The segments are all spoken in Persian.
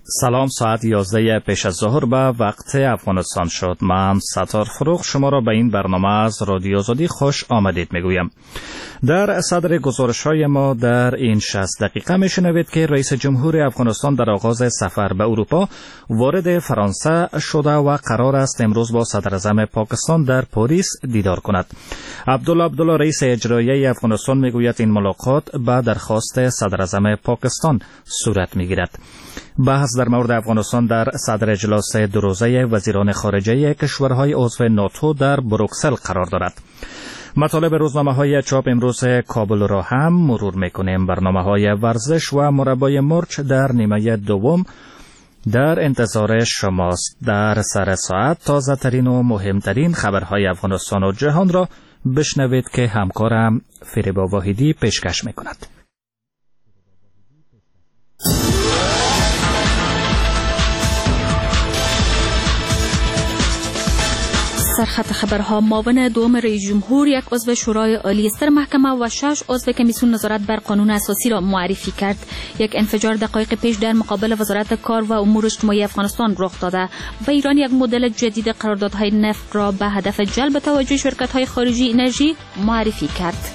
سلام، ساعت 11 پیش از ظهر به وقت افغانستان شد. من ستار فروغ شما را به این برنامه از رادیو آزادی خوش آمدید میگویم. در صدر گزارش‌های ما در این 60 دقیقه میشنوید که رئیس جمهور افغانستان در آغاز سفر به اروپا وارد فرانسه شده و قرار است امروز با صدر اعظم پاکستان در پاریس دیدار کند. عبدالله رئیس اجرایی افغانستان میگوید این ملاقات به درخواست صدر اعظم پاکستان صورت میگیرد. بحث در مورد افغانستان در صدر اجلاس دو روزه وزیران خارجه کشورهای عضو ناتو در بروکسل قرار دارد. مطالب روزنامه‌های چاپ امروز کابل را هم مرور می‌کنیم. برنامه‌های ورزش و مربای مرچ در نیمه دوم در انتظار شماست. در سر ساعت تازه ترین و مهمترین خبرهای افغانستان و جهان را بشنوید که همکارم فریبا واحدی پیشکش می‌کند. سرخط خبرها: معاون دوم رئیس جمهور، یک عضو شورای عالی ستر محکمه و 6 عضو کمیسیون نظارت بر قانون اساسی را معرفی کرد. یک انفجار دقایق پیش در مقابل وزارت کار و امور اجتماعی افغانستان رخ داده و ایران یک مدل جدید قراردادهای نفت را به هدف جلب توجه شرکت‌های خارجی انرژی معرفی کرد.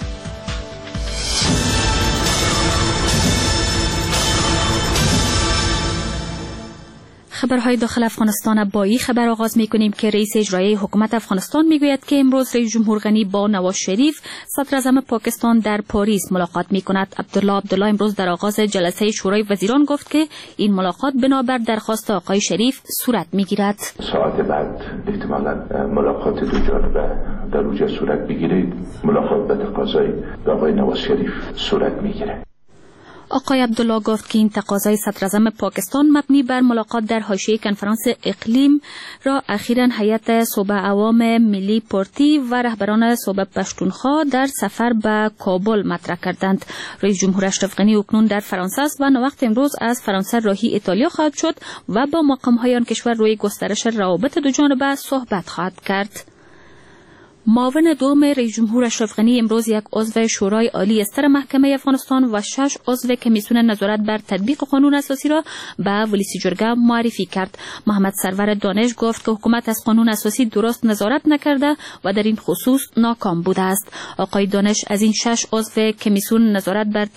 خبرهای داخل افغانستان با این خبر آغاز می‌کنیم که رئیس اجرایی حکومت افغانستان میگوید که امروز رئیس جمهور غنی با نواز شریف صدر اعظم پاکستان در پاریس ملاقات می‌کند. عبدالله امروز در آغاز جلسه شورای وزیران گفت که این ملاقات بنابر درخواست آقای شریف صورت می‌گیرد. ساعت بعد احتمالاً ملاقات دو جانبه در اونجا صورت بگیرد. ملاقات به تقاضای آقای نواز شریف صورت می‌گیرد. آقای عبدالله گفت که این تقاضای صدر اعظم پاکستان مبنی بر ملاقات در حاشیه کنفرانس اقلیم را اخیراً هیئت صوبه عوام ملی پارتی و رهبران صوبه پشتونخوا در سفر به کابل مطرح کردند. رئیس جمهور اشرف غنی اکنون در فرانسه است و وقت امروز از فرانسه راهی ایتالیا خواهد شد و با مقام‌های آن کشور روی گسترش روابط دو جانبه صحبت خواهد کرد. معاون دوم رئیس جمهور اشرف غنی امروز یک عضو شورای عالی ستر محکمه افغانستان و 6 عضو کمیسیون نظارت بر تطبیق قانون اساسی را به ولسی جرگه معرفی کرد. محمد سرور دانش گفت که حکومت از قانون اساسی درست نظارت نکرده و در این خصوص ناکام بوده است. آقای دانش از این 6 عضو کمیسیون نظارت بر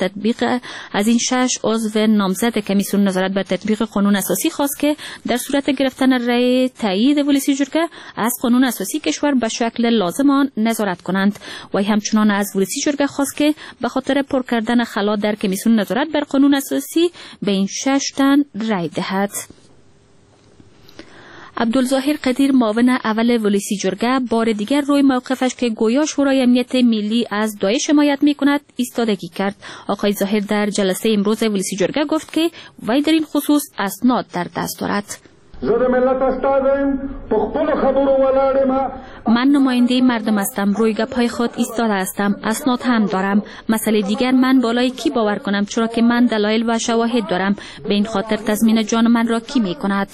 نامزد کمیسیون نظارت بر تطبیق قانون اساسی خواست که در صورت گرفتن رأی تایید ولسی جرگه از قانون اساسی کشور به شکل لازم نظارت کنند. و همچنان از ولسی جرگه خواست که به خاطر پر کردن خلا در کمیسیون نظارت بر قانون اساسی به این 6 تن رأی دهد. عبدالظاهر قدیر معاون اول ولسی جرگه بار دیگر روی موقفش که گویا شورای امنیت ملی از داعش حمایت می‌کند ایستادگی کرد. آقای ظاهر در جلسه امروز ولسی جرگه گفت که وی در این خصوص اسناد در دست دارد. من نماینده مردم هستم، روی گپ‌های خود ایستاده هستم، اسناد هم دارم. مسئله دیگر من بالای کی باور کنم، چرا که من دلایل و شواهد دارم. به این خاطر تضمین جان من را کی می‌کند؟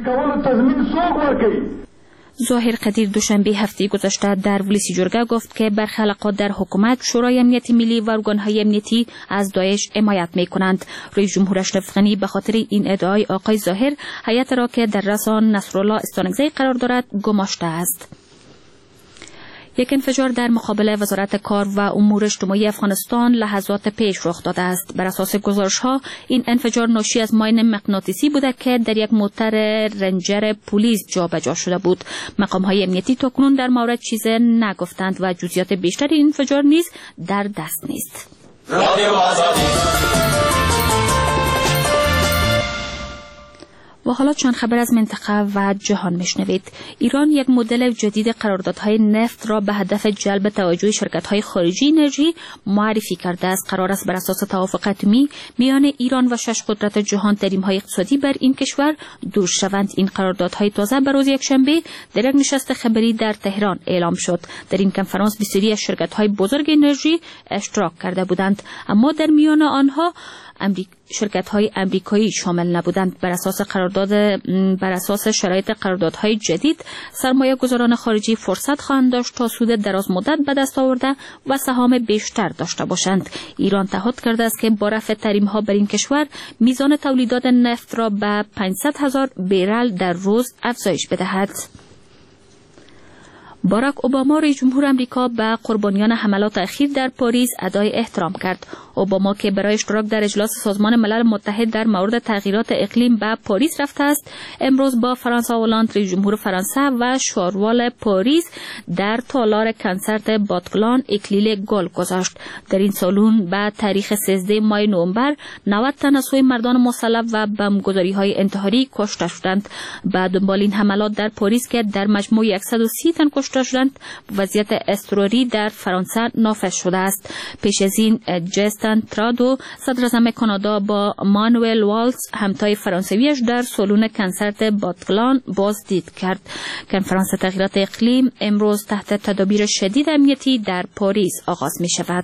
ظاهر قدیر دوشنبه هفته گذشته در ولسی جرگه گفت که برخی حلقات در حکومت شورای امنیت ملی و ارگان‌های امنیتی از داعش حمایت می‌کنند. رئیس جمهور اشرف غنی به خاطر این ادعای آقای ظاهر هیئت را که در رسان نصرالله استانکزی قرار دارد گماشته است. یک انفجار در مقابل وزارت کار و امور اجتماعی افغانستان لحظات پیش رخ داده است. بر اساس گزارش‌ها این انفجار ناشی از ماین مغناطیسی بوده که در یک موتر رنجر پلیس جابجا شده بود. مقام‌های امنیتی تاکنون در مورد چیزی نگفتند و جزئیات بیشتر این انفجار نیز در دست نیست. و حالا چند خبر از منطقه و جهان میشنوید. ایران یک مدل جدید قراردادهای نفت را به هدف جلب توجه شرکت‌های خارجی انرژی معرفی کرده است. قرار است بر اساس توافق اتمی میان ایران و 6 قدرت جهان تحریم‌های اقتصادی بر این کشور دور شوند. این قراردادهای تازه بر روز یکشنبه در یک نشست خبری در تهران اعلام شد. در این کنفرانس بسیاری از شرکت‌های بزرگ انرژی اشتراک کرده بودند، اما در میان آنها شرکت‌های آمریکایی شامل نبودند. بر اساس شرایط قراردادهای جدید سرمایه‌گذاران خارجی فرصت خواهند داشت تا سود دراز مدت به دست آورده و سهام بیشتر داشته باشند. ایران تعهد کرده است که با رفع تحریم‌ها بر این کشور میزان تولیدات نفت را به 500,000 بیرل در روز افزایش بدهد. باراک اوباما رئیس جمهور آمریکا به قربانیان حملات اخیر در پاریس ادای احترام کرد. اوباما که برای اشتراک در اجلاس سازمان ملل متحد در مورد تغییرات اقلیم به پاریس رفته است، امروز با فرانسوا هولند رئیس جمهور فرانسه و شاروال پاریس در تالار کنسرت باتکلان اکلیل گل گذاشت. در این سالن به تاریخ 13 ماه نوامبر 90 تن از سوی مردان مسلح و بمبگذاری‌های انتحاری کشته شدند. بعد دنبال این حملات در پاریس که در مجموع 130 تن کشته شدند، وضعیت اضطراری در فرانسه نافذ شده است. پیش از این جستن ترادو صدر اعظم کانادا با مانوئل والز همتای فرانسویش در سالن کنسرت باتکلان بازدید کرد. کنفرانس تغییرات اقلیم امروز تحت تدابیر شدید امنیتی در پاریس آغاز می شود.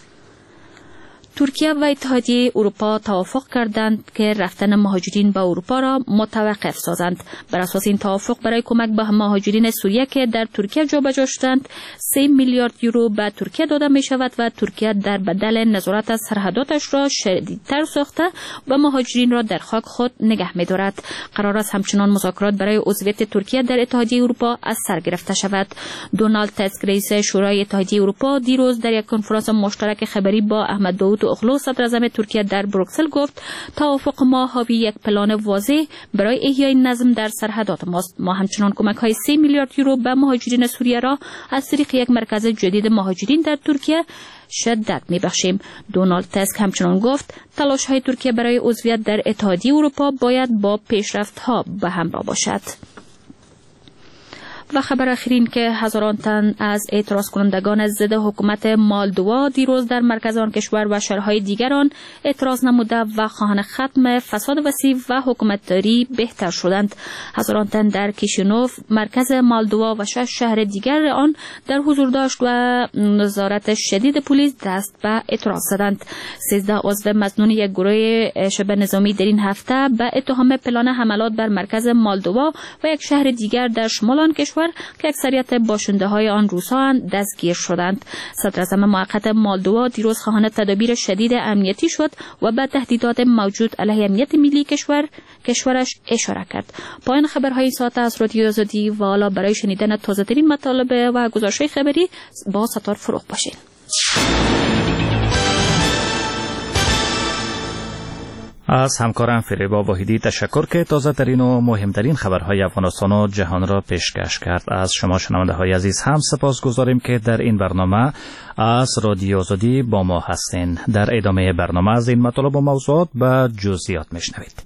ترکیه و اتحادیه اروپا توافق کردند که رفتن مهاجرین به اروپا را متوقف سازند. بر اساس این توافق برای کمک به مهاجرین سوریه که در ترکیه جابجا شدند 3 میلیارد یورو به ترکیه داده می شود و ترکیه در بدل نظارت از سرحداتش را شدیدتر ساخته و مهاجرین را در خاک خود نگه می دارد. قرار است همچنان مذاکرات برای عضویت ترکیه در اتحادیه اروپا از سر گرفته شود. دونالد تسک رئیس شورای اتحادیه اروپا دیروز در یک کنفرانس مشترک خبری با احمد داوود اوغلو صدر اعظم ترکیه در بروکسل گفت توافق ما حاوی یک پلان واضح برای احیای نظم در سرحدات ماست. ما همچنان کمک‌های 3 میلیارد یورو به مهاجرین سوریه را از طریق یک مرکز جدید مهاجرین در ترکیه شدت می‌بخشیم. دونالد تسک همچنان گفت تلاش‌های ترکیه برای عضویت در اتحادیه اروپا باید با پیشرفت‌ها به همراه باشد. و خبر اخرین که هزاران تن از اعتراض کنندگان ضد حکومت مالدوا دیروز در مرکز آن کشور و شهرهای دیگر آن اعتراض نموده و خواهان ختم فساد وسیع و حکومتداری بهتر شدند. هزاران تن در کیشینوف مرکز مالدوا و 6 شهر دیگر آن در حضور داشت و نظارت شدید پلیس دست به اعتراض زدند. 13 عضو مظنون یک گروه شبه نظامی در این هفته به اتهام پلان حملات بر مرکز مالدوا و یک شهر دیگر در شمال آن کشور که اکثریت باشنده های آن روسان دستگیر شدند. صدر اعظم موقت مالدوا دیروز خواهان تدابیر شدید امنیتی شد و به تهدیدات موجود علیه امنیت ملی کشورش اشاره کرد. پایان خبرهای ساعت از رادیو آزادی و حالا برای شنیدن تازه‌ترین مطالب و گزارش‌های خبری با ستار فروغ باشید. از همکارم فریبا واحدی تشکر که تازه ترین و مهمترین خبرهای افغانستان و جهان را پیشکش کرد. از شما شنونده های عزیز هم سپاس گذاریم که در این برنامه از رادیو آزادی با ما هستین. در ادامه برنامه از این مطالب و موضوعات به جزئیات میشنوید.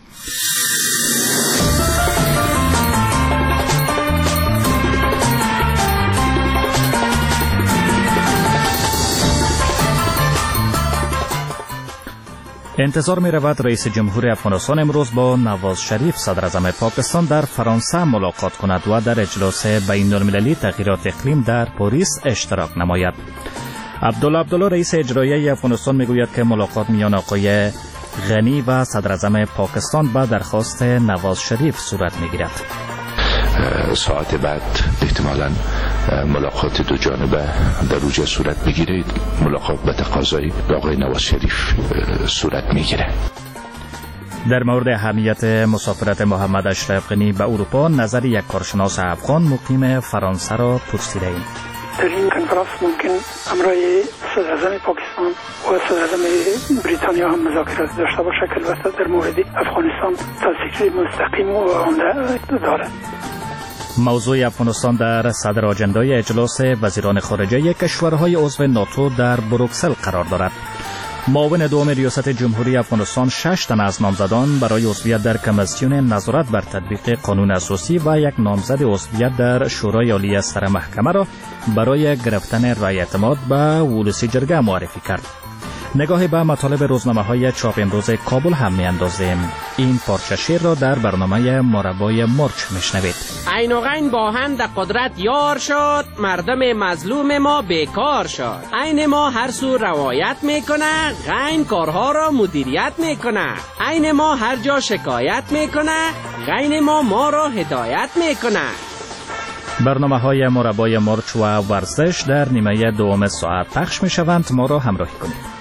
انتظار می رود رئیس جمهور افغانستان امروز با نواز شریف صدر اعظم پاکستان در فرانسه ملاقات کند و در اجلاس بین المللی تغییرات اقلیم در پاریس اشتراک نماید. عبدالله رئیس اجرایی افغانستان می گوید که ملاقات میان آقای غنی و صدر اعظم پاکستان به درخواست نواز شریف صورت می گیرد. ساعت بعد احتمالاً ملاقات دو جانبه در اونجا صورت میگیره. ملاقات به تقاضای آقای نواز شریف صورت میگیره. در مورد اهمیت مسافرت محمد اشرف غنی به اروپا نظر یک کارشناس افغان مقیم فرانسه را پرسیده ایم. در این کنفرانس ممکن همراه صدر اعظم پاکستان و صدر اعظم بریتانیا هم مذاکرات داشته باشه که البته در مورد افغانستان تاثیر مستقیم و عمده دارد. موضوع افغانستان در صدر آجندای اجلاس وزیران خارجه کشورهای عضو ناتو در بروکسل قرار دارد. معاون دوم ریاست جمهوری افغانستان 6 تن از نامزدان برای عضویت در کمیسیون نظارت بر تطبیق قانون اساسی و یک نامزد عضویت در شورای عالی سر محکمه را برای گرفتن رای اعتماد به ولسی جرگه معرفی کرد. نگاهی به مطالب روزنامه‌های چاپ امروز کابل هم می‌اندازیم. این پارچه شعر را در برنامه مربای مرچ میشنوید. عین و غین با هم در قدرت یار شد، مردم مظلوم ما بیکار شد. عین ما هر سو روایت میکنه، غین کارها را مدیریت میکنه. عین ما هر جا شکایت میکنه، غین ما را هدایت میکنه. برنامه‌های مربای مرچ و ورزش در نیمه دوم ساعت پخش میشوند. ما را همراهی کنید.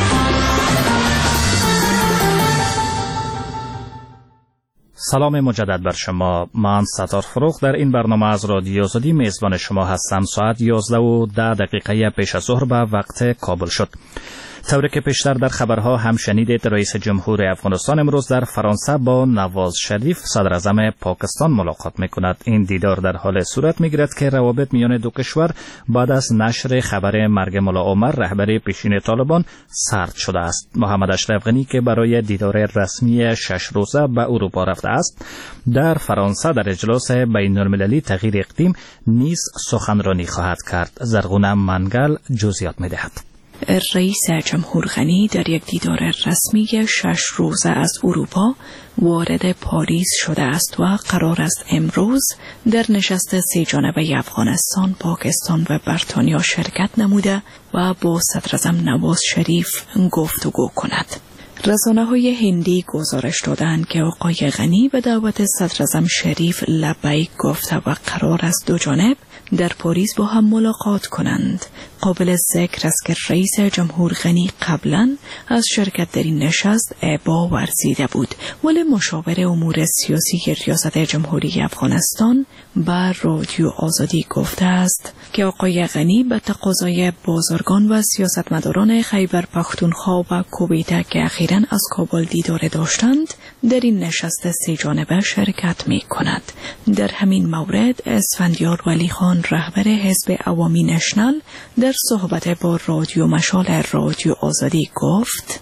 سلام مجدد بر شما. من ستار فروغ در این برنامه از رادیو آزادی میزبان شما هستم. ساعت 11:10 پیش از ظهر به وقت کابل شد. طوری که پیشتر در خبرها هم شنیدید، رئیس جمهور افغانستان امروز در فرانسه با نواز شریف صدر اعظم پاکستان ملاقات میکند. این دیدار در حال صورت میگیرد که روابط میان دو کشور بعد از نشر خبر مرگ ملا عمر رهبر پیشین طالبان سرد شده است. محمد اشرف غنی که برای دیدار رسمی 6 روزه به اروپا رفته است، در فرانسه در اجلاس بین المللی تغییر اقلیم نیز سخنرانی خواهد کرد. زرغونه منگل جزئیات میدهد. رئیس جمهور غنی در یک دیدار رسمی 6 روزه از اروپا وارد پاریس شده است و قرار است امروز در نشست 3 جانبه افغانستان، پاکستان و بریتانیا شرکت نموده و با صدر اعظم نواز شریف گفتگو کند. رسانه‌های هندی گزارش دادند که آقای غنی به دعوت صدر اعظم شریف لبیک گفته و قرار است دو جانب در پاریس با هم ملاقات کنند. قابل ذکر است که رئیس جمهور غنی قبلا از شرکت در این نشست ابا ورزیده بود، ولی مشاور امور سیاسی ریاست جمهوری افغانستان به رادیو آزادی گفته است که آقای غنی به تقاضای بازرگان و سیاستمداران خیبر پختونخوا و کویته که اخیراً از کابل دیدار داشتند در این نشست 3 جانبه شرکت می کند. در همین مورد اسفندیار ولی خان رهبر حزب عوامی نشنل در صحبت با رادیو مشال رادیو آزادی گفت: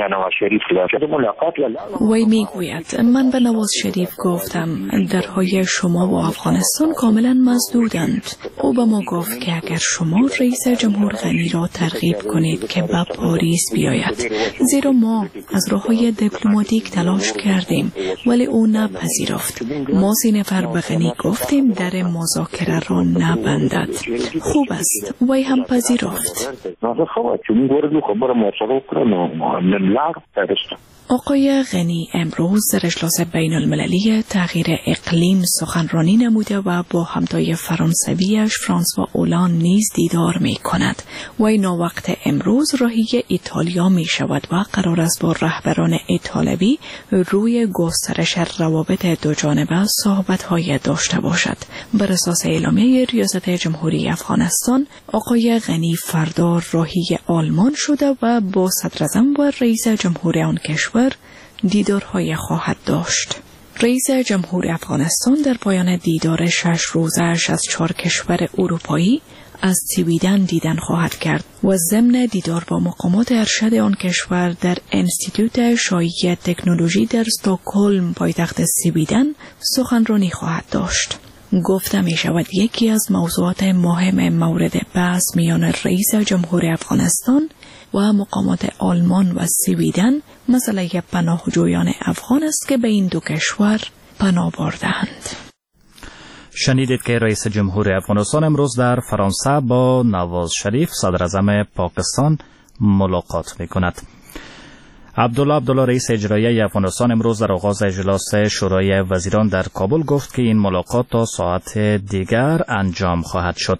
وی میگوید من به نواز شریف گفتم درهای شما و افغانستان کاملا مسدودند. او به ما گفت که اگر شما رئیس جمهور غنی را ترغیب کنید که به پاریس بیاید، زیرا ما از راههای دیپلماتیک تلاش کردیم ولی او نپذیرفت. ما 3 نفر به غنی گفتیم در مذاکره را نبندد. خوب است، وی هم پذیرفت. آقای غنی امروز در اجلاس بین المللی تغییر اقلیم سخنرانی نموده و با همتای فرانسویش فرانسوا اولان نیز دیدار می کند. وی ناوقت امروز راهی ایتالیا می شود و قرار است با رهبران ایتالوی روی گسترش روابط دو جانبه صحبت‌های داشته باشد. بر اساس اعلامیه ریاست جمهوری افغانستان، آقای غنی فردا راهی آلمان شده و با صدر اعظم و رئیس جمهور آن کشور دیدارهای خواهد داشت. رئیس جمهور افغانستان در پایان دیدار 6 روزه‌اش از 4 کشور اروپایی از سویدن دیدن خواهد کرد و ضمن دیدار با مقامات ارشد آن کشور در انستیتوت شایع تکنولوژی در استکهلم پایتخت سویدن سخنرانی خواهد داشت. گفته می شود یکی از موضوعات مهم مورد بحث میان رئیس جمهور افغانستان و مقامات آلمان و سویدن مسئله پناهجویان افغان است که به این دو کشور پناه بردند. شنیدید که رئیس جمهور افغانستان امروز در فرانسه با نواز شریف صدر اعظم پاکستان ملاقات می کند. عبدالله رئیس اجرایی افغانستان امروز در آغاز اجلاس شورای وزیران در کابل گفت که این ملاقات تا ساعت دیگر انجام خواهد شد.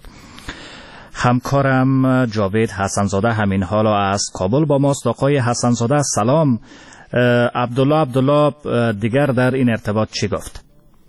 همکارم جاوید حسنزاده همین حالا از کابل با ماست. آقای حسنزاده سلام. عبدالله دیگر در این ارتباط چی گفت؟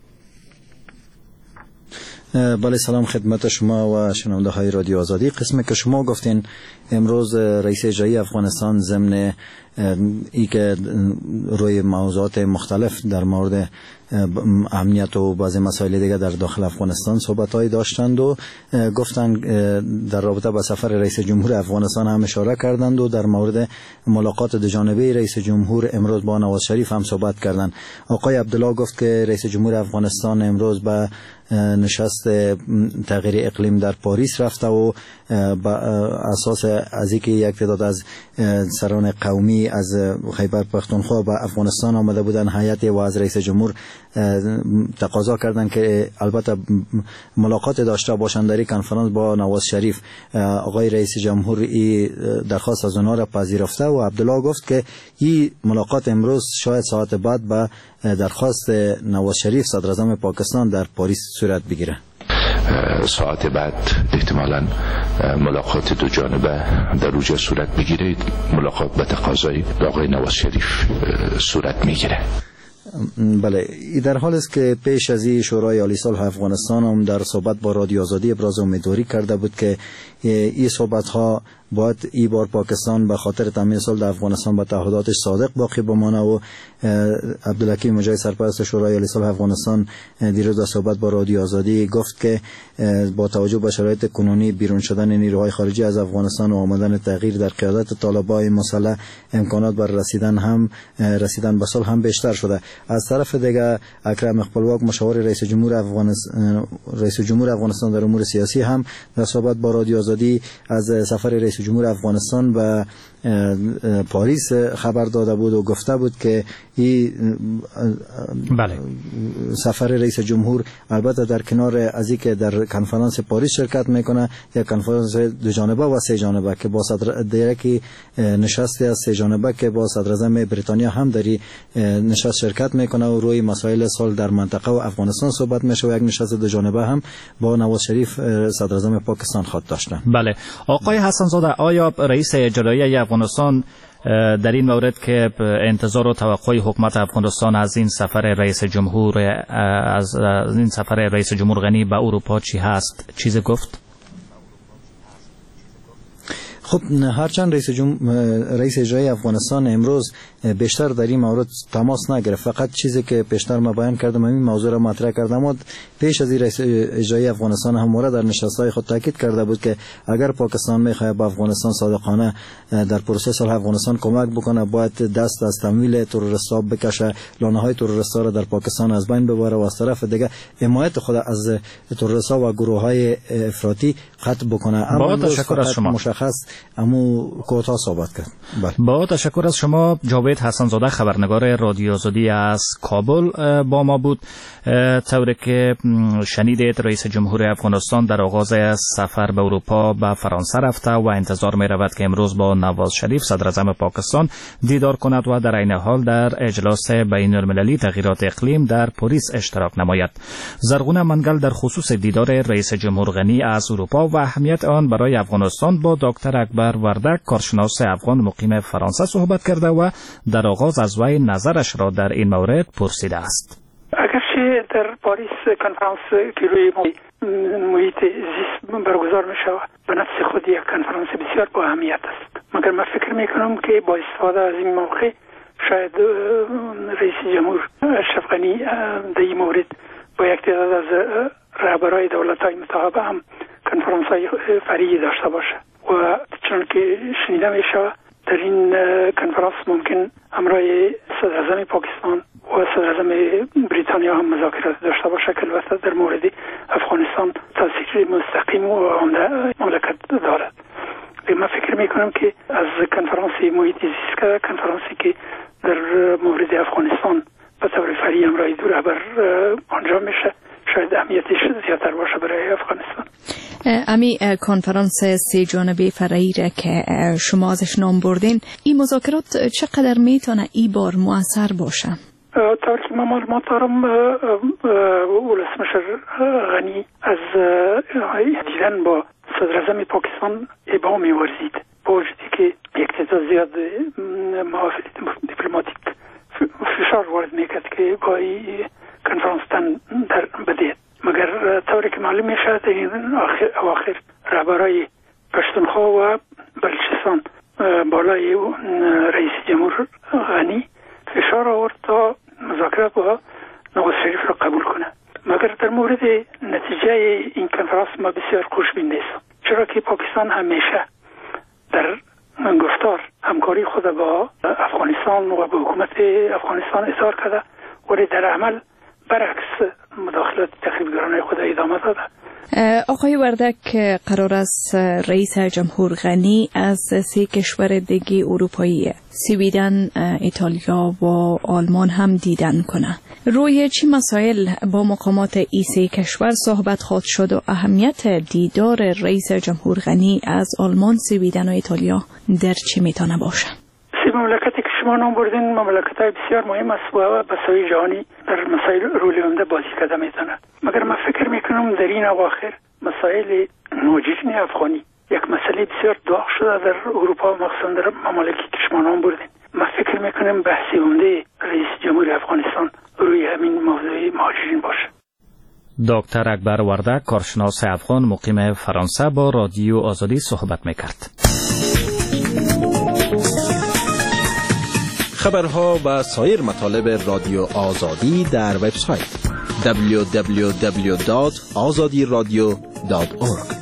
بله، سلام خدمت شما و شنونده های رادیو آزادی. قسمی که شما گفتین امروز رئیس اجرایی افغانستان ضمن ای که روی موضوعات مختلف در مورد امنیت و بعضی مسائل دیگه در داخل افغانستان صحبت‌های داشتند و گفتند در رابطه با سفر رئیس جمهور افغانستان هم اشاره کردند و در مورد ملاقات دوجانبه رئیس جمهور امروز با نواز شریف هم صحبت کردند. آقای عبدالله گفت که رئیس جمهور افغانستان امروز به نشست تغییر اقلیم در پاریس رفته و با اساس از اینکه یک تعداد از سران قومی از خیبر پختونخوا به افغانستان آمده بودن، هیئت و از رئیس جمهور تقاضا کردند که البته ملاقات داشته باشند در کنفرانس با نواز شریف. آقای رئیس جمهور این درخواست از اونها را پذیرفته و عبدالله گفت که این ملاقات امروز شاید ساعت بعد به درخواست نواز شریف صدر اعظم پاکستان در پاریس صورت بگیره. ساعت بعد احتمالاً ملاقات دو جانبه در اونجا صورت بگیره. ملاقات به تقاضای آقای نواز شریف صورت میگیره. بله، در حال است که پیش از این شورای عالی صلح افغانستان هم در صحبت با رادیو آزادی ابراز امیدواری کرده بود که این صحبت ها باید این بار پاکستان به خاطر تامین صلح در افغانستان به تعهداتش صادق باقی بمانه و عبدالحکیم مجاهد سرپرست شورای عالی صلح افغانستان دیروز در صحبت با رادیو آزادی گفت که با توجه به شرایط کنونی بیرون شدن نیروهای خارجی از افغانستان و آمدن تغییر در قیادت طالبان مسلح، امکانات بر رسیدن به صلح هم بیشتر شده. از طرف دیگر اکرم اقبالواک مشاور رئیس جمهور افغانستان در امور سیاسی هم در صحبت با رادیو آزادی از سفر رئیس جمهور افغانستان به پاریس خبر داده بود و گفته بود که این سفر رئیس جمهور البته در کنار از اینکه در کنفرانس پاریس شرکت میکنه، یا کنفرانس دو جانبه و سه جانبه که با صدر دیرکی نشستی از سه جانبه که با صدر اعظم بریتانیا هم داری نشست شرکت میکنه و روی مسائل صلح در منطقه و افغانستان صحبت میشه و یک نشست دو جانبه هم با نواز شریف صدر اعظم پاکستان خود داشتن. بله، آقای حسن زاده، آیا رئیس اجرایی افغانستان در این مورد که انتظار و توقع حکومت افغانستان از این سفر رئیس جمهور غنی به اروپا چی هست چیز گفت؟ خب هرچند رئیس اجرایی افغانستان امروز بیشتر در این مورد تماس نگرفت، فقط چیزی که بیشتر ما بیان کردم همین موضوع را مطرح کردم و پیش از این رئیس اجرایی افغانستان همواره در نشست‌های خود تاکید کرده بود که اگر پاکستان می‌خواهد به افغانستان صادقانه در پروسه صلح افغانستان کمک بکنه، باید دست از تمویل تروریست‌ها بکشه، لانه‌های تروریست‌ها را در پاکستان از بین ببره و از طرف دیگه حمایت خود از تروریست‌ها و گروه‌های افراطی قطع بکنه. با تشکر از شما. مشخص امو کوتاه صحبت کرد. با تشکر از شما. جاوید حسن زاده خبرنگار رادیو آزادی از کابل با ما بود. طوری که شنیدید رئیس جمهور افغانستان در آغاز سفر به اروپا به فرانسه رفته و انتظار می رود که امروز با نواز شریف صدر اعظم پاکستان دیدار کند و در عین حال در اجلاس بین المللی تغییرات اقلیم در پاریس اشتراک نماید. زرغون منگل در خصوص دیدار رئیس جمهور غنی از اروپا و اهمیت آن برای افغانستان با دکتر اکبر وردک کارشناس افغان مقیم فرانسه صحبت کرده و در آغاز از وی نظرش را در این مورد پرسیده است. اگرچه در پاریس کنفرانس که روی محیط زیست برگزار می شود به نفس خود یک کنفرانس بسیار با اهمیت است، مگر من فکر می کنم که با استفاده از این موقع شاید رئیس جمهور اشرف غنی در این مورد با یک تعداد از رهبران دولت‌های متحد هم کنفرانس‌های فرعی داشته باشه و چون که شنیده می شود در این کنفرانس ممکن همراه صدر اعظم پاکستان و صدر اعظم بریتانیا هم مذاکرات داشته باشه که البته در مورد افغانستان تاثیر مستقیم و مملکت دارد. من فکر میکنم که از کنفرانس محیط زیست که کنفرانسی که در مورد افغانستان به طور فرعی همراه دو رهبر انجام میشه شاید اهمیتش زیادتر باشه برای افغانستان. امی کنفرانس سه جانبه فرعی را که شما ازش نام بردین، این مذاکرات چقدر میتونه این بار مؤثر باشه؟ طور که من معلومات دارم ولسمشر غنی از دیدن با صدر اعظم پاکستان ابا می‌ورزید، با وجودی که یک تعداد زیاد محافل دیپلماتیک فشار وارد میکرد که با این کنفرانس در بدید، مگر طوری که معلوم میشه این اواخر رهبرای پشتونخوا و بلوچستان بالای رئیس جمهور غنی فشار آورد تا مذاکرات با نواز شریف را قبول کنه. مگر در مورد نتیجه این کنفرانس ما بسیار خوشبین نیستم، چرا که پاکستان همیشه در گفتار همکاری خود با افغانستان و با حکومت افغانستان اظهار کرده، ولی در عمل برعکس مداخلات تخریبگرانه خود ادامه داده. آقای وردک، قرار است رئیس جمهور غنی از 3 کشور دیگه اروپایی سویدن، ایتالیا و آلمان هم دیدن کنه. روی چی مسائل با مقامات این 3 کشور صحبت خواهد شد و اهمیت دیدار رئیس جمهور غنی از آلمان، سویدن و ایتالیا در چی میتونه باشه؟ 3 مملکتی که شما نام بردین مملکت‌های بسیار مهم است و بسیار جهانی در مسائل رول عمده بازی کرده میتونه. مگر من فکر میکنم در این اواخر مسائل مهاجرین افغانی یک مسئله بسیار داغ شده در اروپا، مخصوصا در ممالکی که شما نام بردین. من فکر میکنم بحث عمده رئیس جمهور افغانستان روی همین موضوع مهاجرین باشه. دکتر اکبر وردک، کارشناس افغان مقیم فرانسه، با رادیو آزادی صحبت میکرد. خبرها و سایر مطالب رادیو آزادی در وبسایت www.azadiradio.org.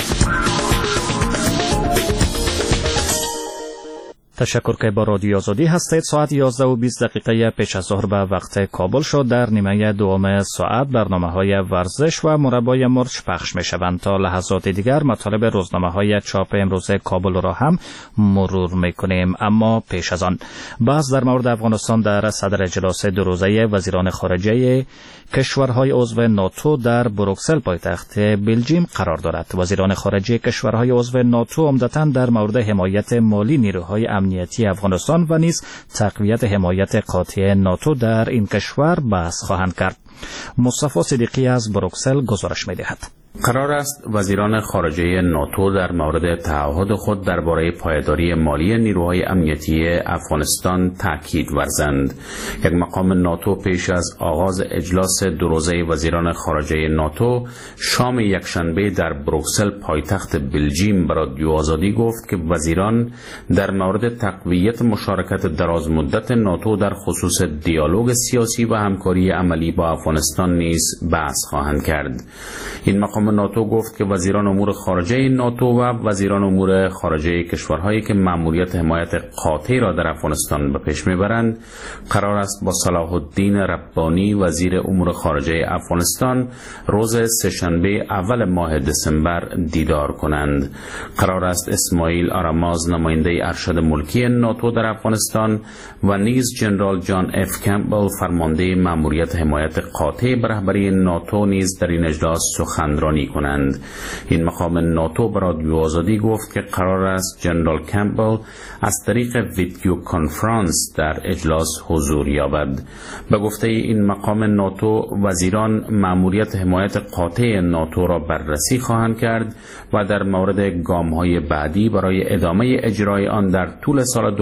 تشکر که با رادیو آزادی هستید. ساعت 11:20 پیش از ظهر به وقت کابل شد. در نیمه دوم ساعت برنامه‌های ورزش و مربای مرچ پخش می‌شوند. تا لحظات دیگر مطالب روزنامه‌های چاپ امروز کابل را هم مرور می‌کنیم. اما پیش از آن بحث در مورد افغانستان در صدر اجلاس 2 روزه وزیران خارجه کشورهای عضو ناتو در بروکسل پایتخت بلژیم قرار دارد. وزیران خارجه کشورهای عضو ناتو عمدتاً در مورد حمایت مالی نیروهای امنیتی افغانستان و نیز تقویت حمایت قاطع ناتو در این کشور بحث خواهند کرد. مصطفی صدیقی از بروکسل گزارش می‌دهد. قرار است وزیران خارجه ناتو در مورد تعهد خود درباره پایداری مالی نیروهای امنیتی افغانستان تاکید ورزند. یک مقام ناتو پیش از آغاز اجلاس 2 روزه وزیران خارجه ناتو شام یکشنبه در بروکسل پایتخت بلژیم به رادیو آزادی گفت که وزیران در مورد تقویت مشارکت درازمدت ناتو در خصوص دیالوگ سیاسی و همکاری عملی با افغانستان نیز بحث خواهند کرد. این مقام ناتو گفت که وزیران امور خارجه ناتو و وزیران امور خارجه کشورهایی که مأموریت حمایت قاطع را در افغانستان به پیش میبرند قرار است با صلاح الدین ربانی وزیر امور خارجه افغانستان روز سه‌شنبه اول ماه دسامبر دیدار کنند. قرار است اسماعیل آراماز نماینده ارشد ملکی ناتو در افغانستان و نیز جنرال جان اف کمپبل فرمانده مأموریت حمایت قاطع به رهبری ناتو نیز در این اجلاس سخنرانی کنند. این مقام ناتو به رادیو آزادی گفت که قرار است جنرال کمپبل از طریق ویدیو کنفرانس در اجلاس حضور یابد. به گفته این مقام ناتو وزیران مأموریت حمایت قاطع ناتو را بررسی خواهند کرد و در مورد گام‌های بعدی برای ادامه اجرای آن در طول سال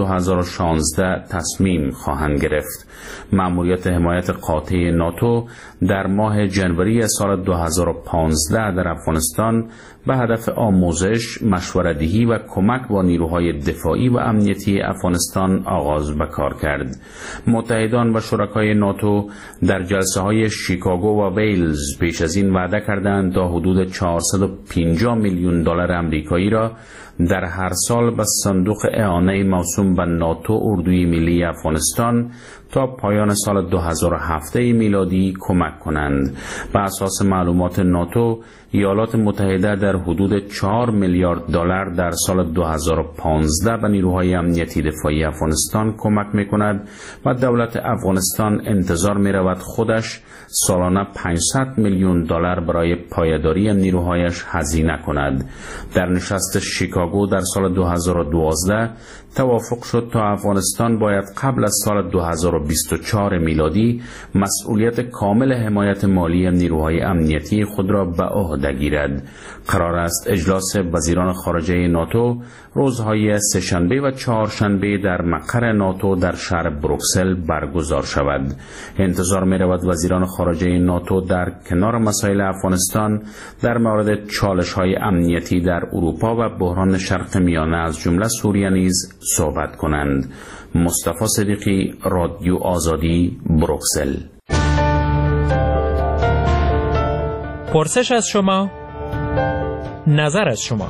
2016 تصمیم خواهند گرفت. مأموریت حمایت قاطع ناتو در ماه ژانویه سال 2015 در افغانستان به هدف آموزش، مشوره‌دهی و کمک با نیروهای دفاعی و امنیتی افغانستان آغاز به کار کرد. متحدان و شرکای ناتو در جلسه‌های شیکاگو و ویلز پیش از این وعده کردند تا حدود 450 میلیون دلار آمریکایی را در هر سال به صندوق اعانه موسوم به ناتو اردوی ملی افغانستان تا پایان سال 2007 میلادی کمک کنند. بر اساس معلومات ناتو، ایالات متحده در حدود 4 میلیارد دلار در سال 2015 به نیروهای امنیتی دفاعی افغانستان کمک می‌کند و دولت افغانستان انتظار می‌رود خودش سالانه 500 میلیون دلار برای پایداری نیروهایش هزینه کند. در نشست شیکاگو در سال 2012 توافق شد تا افغانستان باید قبل از سال 2024 میلادی مسئولیت کامل حمایت مالی نیروهای امنیتی خود را به عهده گیرد. قرار است اجلاس وزیران خارجه ناتو روزهای سه‌شنبه و چهارشنبه در مقر ناتو در شهر بروکسل برگزار شود. انتظار می رود وزیران خارجه ناتو در کنار مسائل افغانستان در مورد چالش‌های امنیتی در اروپا و بحران کشوران شرق میانه از جمله سوریه نیز صحبت کنند. مصطفی صدیقی، رادیو آزادی، بروکسل. پرسش از شما، نظر از شما.